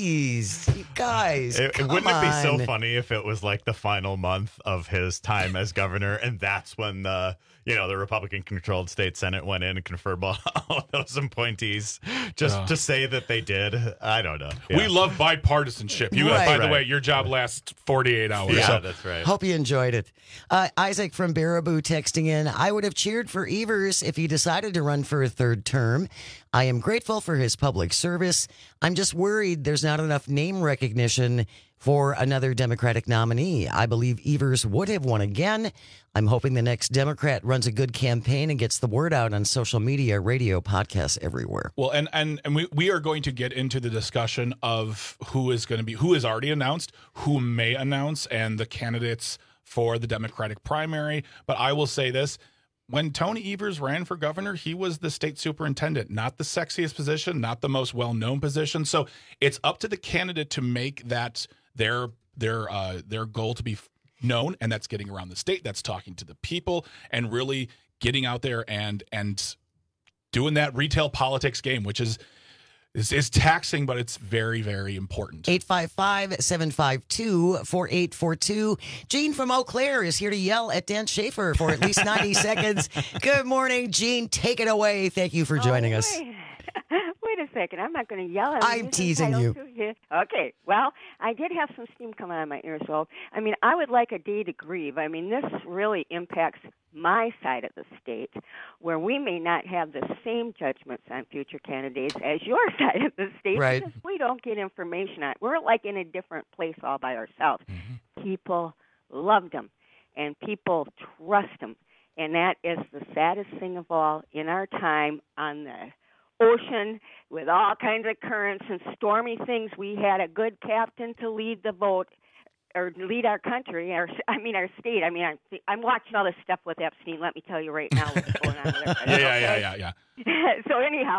jeez, you guys, It, it come wouldn't it be so on. funny if it was like the final month of his time as governor, and that's when the you know the Republican-controlled state Senate went in and confirmed all of those appointees just Yeah. to say that they did. I don't know. We Yeah. love bipartisanship. You, Right. by the Right. way, your job lasts forty-eight hours. Yeah, so that's right. Hope you enjoyed it. Uh, Isaac from Baraboo texting in, I would have cheered for Evers if he decided to run for a third term. I am grateful for his public service. I'm just worried there's not enough name recognition for another Democratic nominee. I believe Evers would have won again. I'm hoping the next Democrat runs a good campaign and gets the word out on social media, radio, podcasts, everywhere. Well, and and and we, we are going to get into the discussion of who is going to be who is already announced, who may announce, and the candidates for the Democratic primary. But I will say this. When Tony Evers ran for governor, he was the state superintendent, not the sexiest position, not the most well-known position. So it's up to the candidate to make that their their uh, their goal to be known, and that's getting around the state, that's talking to the people, and really getting out there and and doing that retail politics game, which is is, is taxing, but it's very, very important. eight five five, seven five two, four eight four two. Gene from Eau Claire is here to yell at Dan Schaefer for at least ninety seconds. Good morning, Gene. Take it away. Thank you for joining oh, us. Wait. wait a second. I'm not going to yell at I'm you. teasing I you. don't do it. Okay. Well, I did have some steam coming out of my ears, so I mean, I would like a day to grieve. I mean, this really impacts my side of the state, where we may not have the same judgments on future candidates as your side of the state, Right. because we don't get information on it. We're like in a different place all by ourselves. Mm-hmm. People loved them, and people trust them, and that is the saddest thing of all in our time on the ocean with all kinds of currents and stormy things. We had a good captain to lead the vote, or lead our country, our, I mean our state. I mean, I'm, I'm watching all this stuff with Epstein. Let me tell you right now what's going on with everybody. Yeah, yeah, okay? yeah, yeah, yeah. So anyhow,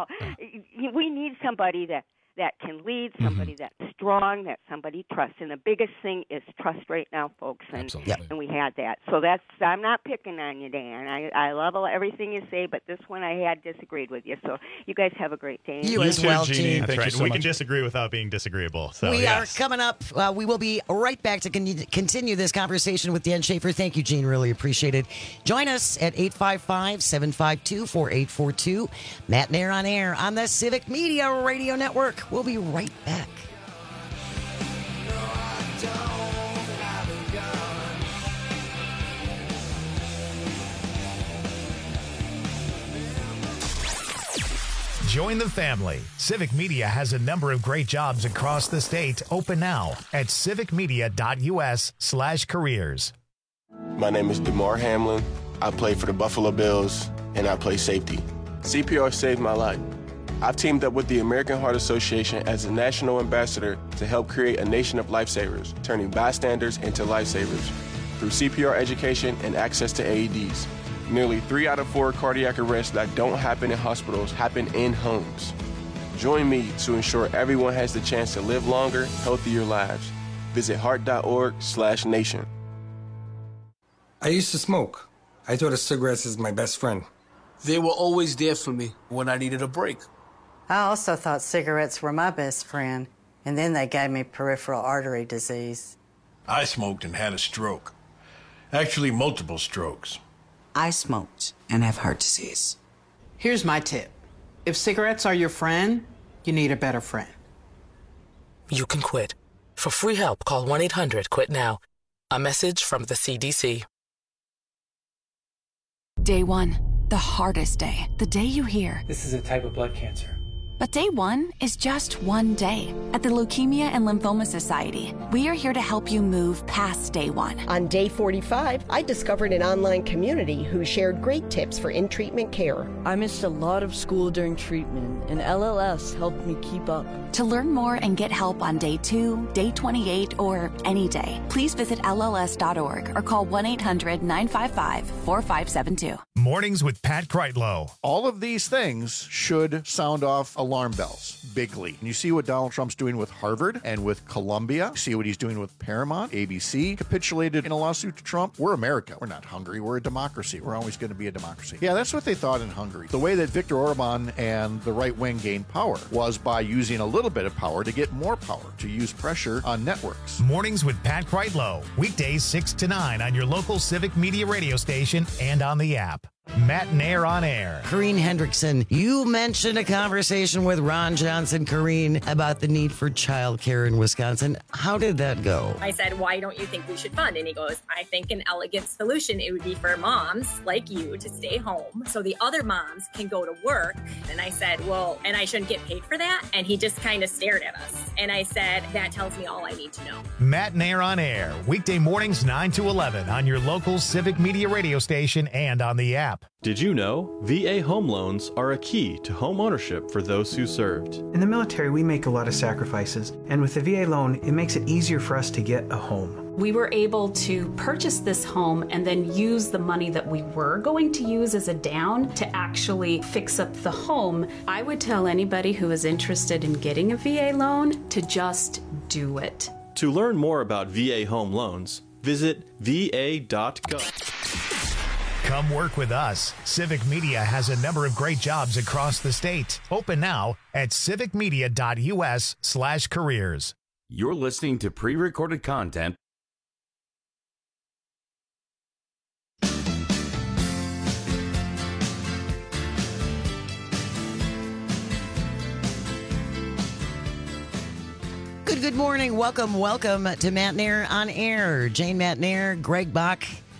we need somebody that, that can lead, somebody Mm-hmm. that's strong, that somebody trusts. And the biggest thing is trust right now, folks. And, Absolutely. and we had that. So that's, I'm not picking on you, Dan. I, I love all, everything you say, but this one I had disagreed with you. So you guys have a great day. You as well, Gene. That's Thank right. you so we much. can disagree without being disagreeable. So we yes. are coming up. Uh, we will be right back to con- continue this conversation with Dan Schaefer. Thank you, Gene. Really appreciate it. Join us at eight five five, seven five two, four eight four two. Matt Nair on air on the Civic Media Radio Network. We'll be right back. Join the family. Civic Media has a number of great jobs across the state open now at civicmedia.us slash careers. My name is DeMar Hamlin. I play for the Buffalo Bills, and I play safety. C P R saved my life. I've teamed up with the American Heart Association as a national ambassador to help create a nation of lifesavers, turning bystanders into lifesavers through C P R education and access to A E Ds. Nearly three out of four cardiac arrests that don't happen in hospitals happen in homes. Join me to ensure everyone has the chance to live longer, healthier lives. Visit heart.org slash nation. I used to smoke. I thought a cigarette is my best friend. They were always there for me when I needed a break. I also thought cigarettes were my best friend, and then they gave me peripheral artery disease. I smoked and had a stroke. Actually, multiple strokes. I smoked and have heart disease. Here's my tip. If cigarettes are your friend, you need a better friend. You can quit. For free help, call one eight hundred quit now. A message from the C D C. Day one, the hardest day. The day you hear, this is a type of blood cancer. But day one is just one day. At the Leukemia and Lymphoma Society, we are here to help you move past day one. On day forty-five, I discovered an online community who shared great tips for in-treatment care. I missed a lot of school during treatment, and L L S helped me keep up. To learn more and get help on day two, day twenty-eight, or any day, please visit L L S dot org or call one eight hundred nine five five four five seven two. Mornings with Pat Kreitlow. All of these things should sound off alarm bells bigly. And you see what Donald Trump's doing with Harvard and with Columbia. You see what he's doing with Paramount. A B C capitulated in a lawsuit to Trump. We're America. We're not Hungary. We're a democracy. We're always going to be a democracy. Yeah, that's what they thought in Hungary. The way that Viktor Orban and the right wing gained power was by using a little bit of power to get more power, to use pressure on networks. Mornings with Pat Kreitlow. Weekdays six to nine on your local Civic Media radio station and on the app. Matt Nair on air. Corrine Hendrickson, you mentioned a conversation with Ron Johnson, Corrine, about the need for childcare in Wisconsin. How did that go? I said, why don't you think we should fund? And he goes, I think an elegant solution, it would be for moms like you to stay home so the other moms can go to work. And I said, well, and I shouldn't get paid for that? And he just kind of stared at us. And I said, that tells me all I need to know. Matt Nair on air. Weekday mornings nine to eleven on your local Civic Media radio station and on the app. Did you know V A home loans are a key to home ownership for those who served? In the military, we make a lot of sacrifices, and with the V A loan, it makes it easier for us to get a home. We were able to purchase this home and then use the money that we were going to use as a down to actually fix up the home. I would tell anybody who is interested in getting a V A loan to just do it. To learn more about V A home loans, visit V A dot gov. Come work with us. Civic Media has a number of great jobs across the state. Open now at civicmedia.us slash careers. You're listening to pre-recorded content. Good, good morning. Welcome, welcome to Matt Nair on air. Jane Matt Nair, Greg Bach,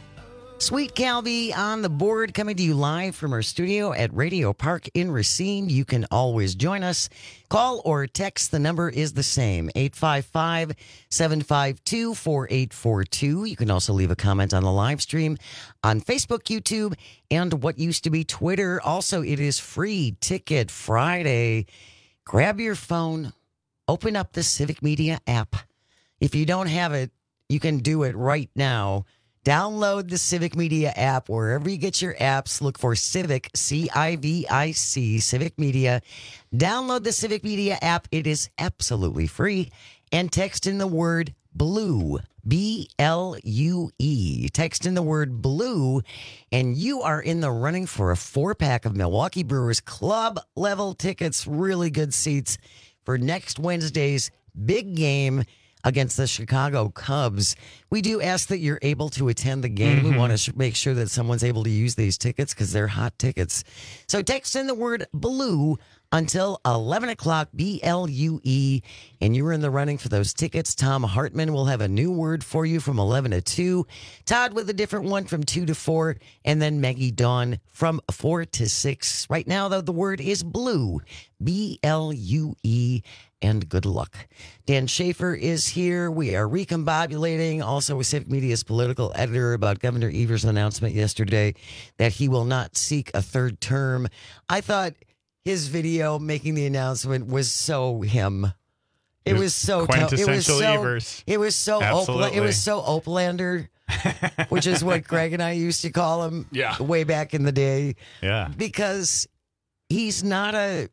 Sweet Calvi on the board, coming to you live from our studio at Radio Park in Racine. You can always join us. Call or text. The number is the same, eight five five, seven five two, four eight four two. You can also leave a comment on the live stream on Facebook, YouTube, and what used to be Twitter. Also, it is Free Ticket Friday. Grab your phone, open up the Civic Media app. If you don't have it, you can do it right now. Download the Civic Media app wherever you get your apps. Look for Civic, C I V I C, Civic Media. Download the Civic Media app. It is absolutely free. And text in the word BLUE, B L U E. Text in the word BLUE, and you are in the running for a four-pack of Milwaukee Brewers club-level tickets. Really good seats for next Wednesday's big game against the Chicago Cubs. We do ask that you're able to attend the game. Mm-hmm. We want to sh- make sure that someone's able to use these tickets because they're hot tickets. So text in the word BLUE until eleven o'clock, B L U E, and you're in the running for those tickets. Tom Hartman will have a new word for you from eleven to two. Todd with a different one from two to four, and then Maggie Dawn from four to six. Right now, though, the word is BLUE, B L U E, and good luck. Dan Schaefer is here. We are recombobulating also with Civic Media's political editor about Governor Evers' announcement yesterday that he will not seek a third term. I thought his video making the announcement was so him. It, it was, was so quintessential it was so, Evers. It was so Opla- it was so Oplander, which is what Greg and I used to call him yeah. way back in the day. Yeah. Because he's not a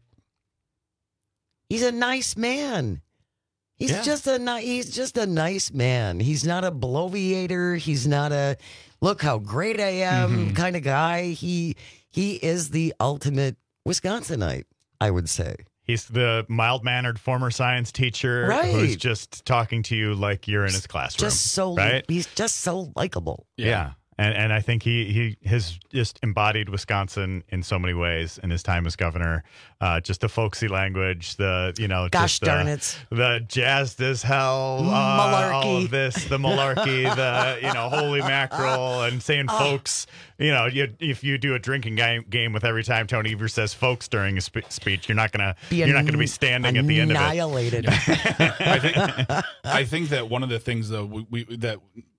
he's a nice man. He's yeah. just a ni- he's just a nice man. He's not a bloviator. He's not a look how great I am mm-hmm. kind of guy. He he is the ultimate Wisconsinite, I would say. He's the mild-mannered former science teacher Right. who's just talking to you like you're in his classroom. Just so right? he's just so likable. Yeah. And and I think he, he has just embodied Wisconsin in so many ways in his time as governor. Uh, just the folksy language, the, you know, Gosh just the, darn it. the jazzed as hell, uh, all Malarkey. of this, the malarkey, the, you know, holy mackerel, and saying Oh. folks. You know, you, if you do a drinking game, game with every time Tony Evers says folks during a spe- speech, you're not gonna Be you're not gonna be standing at the end of it. Annihilated. I think I think that one of the things though we, we that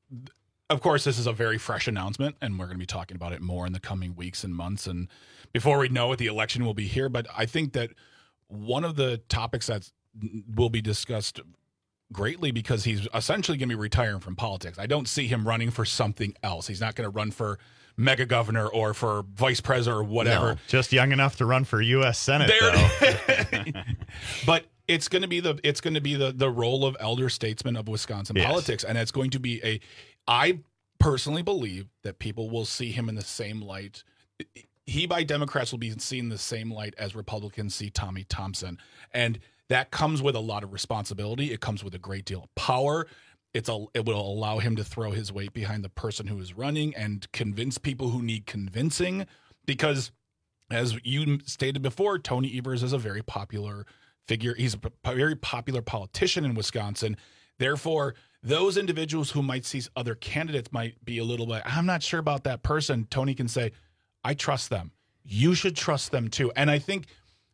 of course this is a very fresh announcement and we're going to be talking about it more in the coming weeks and months, and before we know it the election will be here, but I think that one of the topics that will be discussed greatly because he's essentially going to be retiring from politics. I don't see him running for something else. He's not going to run for mega governor or for vice president or whatever. No, just young enough to run for U S Senate There- though. But it's going to be the it's going to be the the role of elder statesman of Wisconsin Yes. politics, and it's going to be a. I personally believe that people will see him in the same light. He by Democrats will be seen in the same light as Republicans see Tommy Thompson, and that comes with a lot of responsibility. It comes with a great deal of power. It's a, it will allow him to throw his weight behind the person who is running and convince people who need convincing, because as you stated before, Tony Evers is a very popular figure. He's a p- very popular politician in Wisconsin. Therefore, those individuals who might see other candidates might be a little bit, I'm not sure about that person. Tony can say, I trust them. You should trust them too. And I think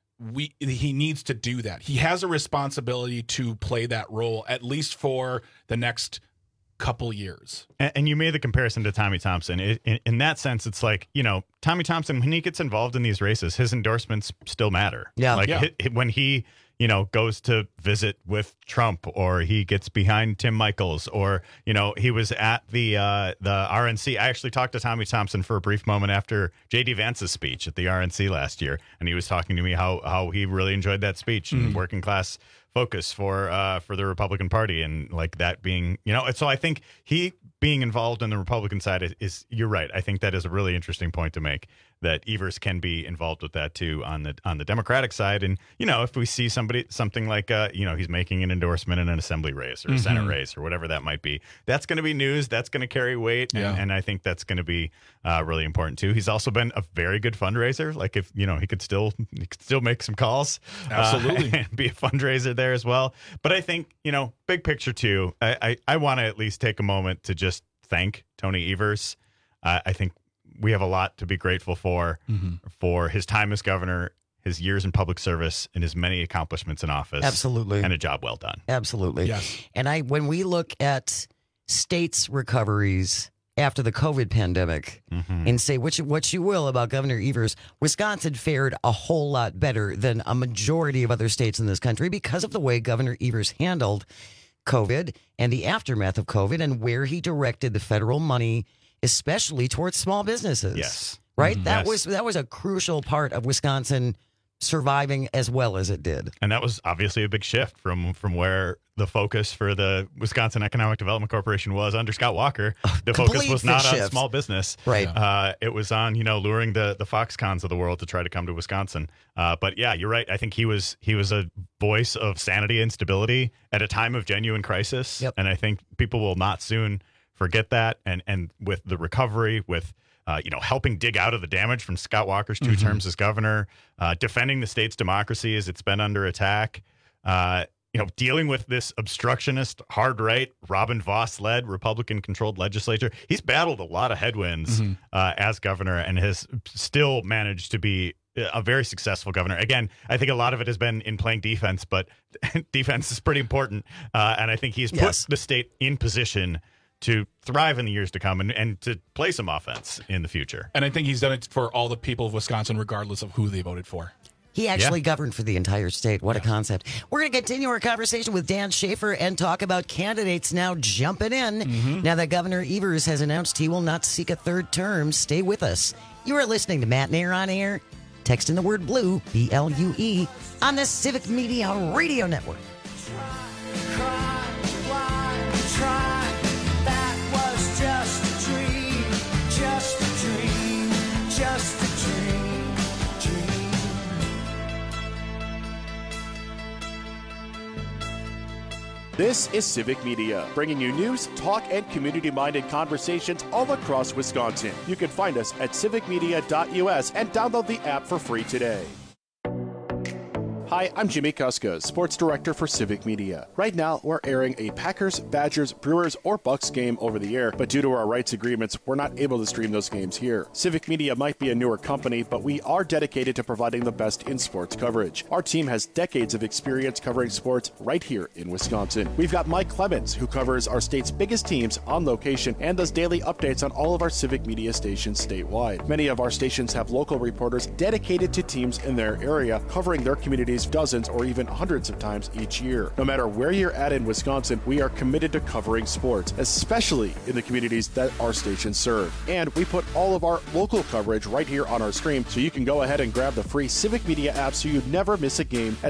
we he needs to do that. He has a responsibility to play that role, at least for the next couple years. And, and you made the comparison to Tommy Thompson. It, in, in that sense, it's like, you know, Tommy Thompson, when he gets involved in these races, his endorsements still matter. Yeah. Like Yeah. hi- hi- when he, you know, goes to visit with Trump, or he gets behind Tim Michaels, or, you know, he was at the uh, the R N C. I actually talked to Tommy Thompson for a brief moment after J D Vance's speech at the R N C last year. And he was talking to me how, how he really enjoyed that speech and working class focus for uh, for the Republican Party, and like that being, you know, and so I think he being involved in the Republican side is, is you're right. I think that is a really interesting point to make, that Evers can be involved with that too on the on the Democratic side. And, you know, if we see somebody, something like, uh, you know, he's making an endorsement in an assembly race or a Mhm. Senate race or whatever that might be, that's going to be news. That's going to carry weight. Yeah. And, and I think that's going to be uh, really important too. He's also been a very good fundraiser. Like if, you know, he could still, he could still make some calls. Absolutely. Uh, and be a fundraiser there as well. But I think, you know, big picture too, I, I, I want to at least take a moment to just thank Tony Evers. Uh, I think we have a lot to be grateful for, Mm-hmm. for his time as governor, his years in public service, and his many accomplishments in office. Absolutely. And a job well done. Absolutely. Yes. And I, when we look at states' recoveries after the COVID pandemic, Mhm. and say what you, what you will about Governor Evers, Wisconsin fared a whole lot better than a majority of other states in this country because of the way Governor Evers handled COVID and the aftermath of COVID, and where he directed the federal money, especially towards small businesses. Yes. Right? Mhm. That Yes. was that was a crucial part of Wisconsin surviving as well as it did. And that was obviously a big shift from from where the focus for the Wisconsin Economic Development Corporation was under Scott Walker. The focus complete was not on shift. small business. Right. Uh, it was on, you know, luring the the Foxcons of the world to try to come to Wisconsin. Uh, but yeah, you're right. I think he was he was a voice of sanity and stability at a time of genuine crisis. Yep. And I think people will not soon forget that. And and with the recovery, with Uh, you know, helping dig out of the damage from Scott Walker's 2 Mhm. terms as governor, uh, defending the state's democracy as it's been under attack, uh, you know, dealing with this obstructionist, hard right, Robin Voss-led, Republican-controlled legislature. He's battled a lot of headwinds Mhm. uh, as governor, and has still managed to be a very successful governor. Again, I think a lot of it has been in playing defense, but defense is pretty important, uh, and I think he's put Yes. the state in position to thrive in the years to come, and, and to play some offense in the future. And I think he's done it for all the people of Wisconsin, regardless of who they voted for. He actually Yeah. governed for the entire state. What a concept. We're going to continue our conversation with Dan Schaefer and talk about candidates now jumping in. Mm-hmm. Now that Governor Evers has announced he will not seek a third term, stay with us. You are listening to Matt Nair on Air. Text in the word blue, B L U E, on the Civic Media Radio Network. That was just a dream, just a dream, just a dream. This is Civic Media, bringing you news, talk, and community-minded conversations all across Wisconsin. You can find us at civic media dot U S and download the app for free today. Hi, I'm Jimmy Kuska, Sports Director for Civic Media. Right now, we're airing a Packers, Badgers, Brewers, or Bucks game over the air, but due to our rights agreements, we're not able to stream those games here. Civic Media might be a newer company, but we are dedicated to providing the best in sports coverage. Our team has decades of experience covering sports right here in Wisconsin. We've got Mike Clemens, who covers our state's biggest teams on location and does daily updates on all of our Civic Media stations statewide. Many of our stations have local reporters dedicated to teams in their area, covering their communities dozens or even hundreds of times each year. No matter where you're at in Wisconsin, we are committed to covering sports, especially in the communities that our stations serve. And we put all of our local coverage right here on our stream, so you can go ahead and grab the free Civic Media app so you never miss a game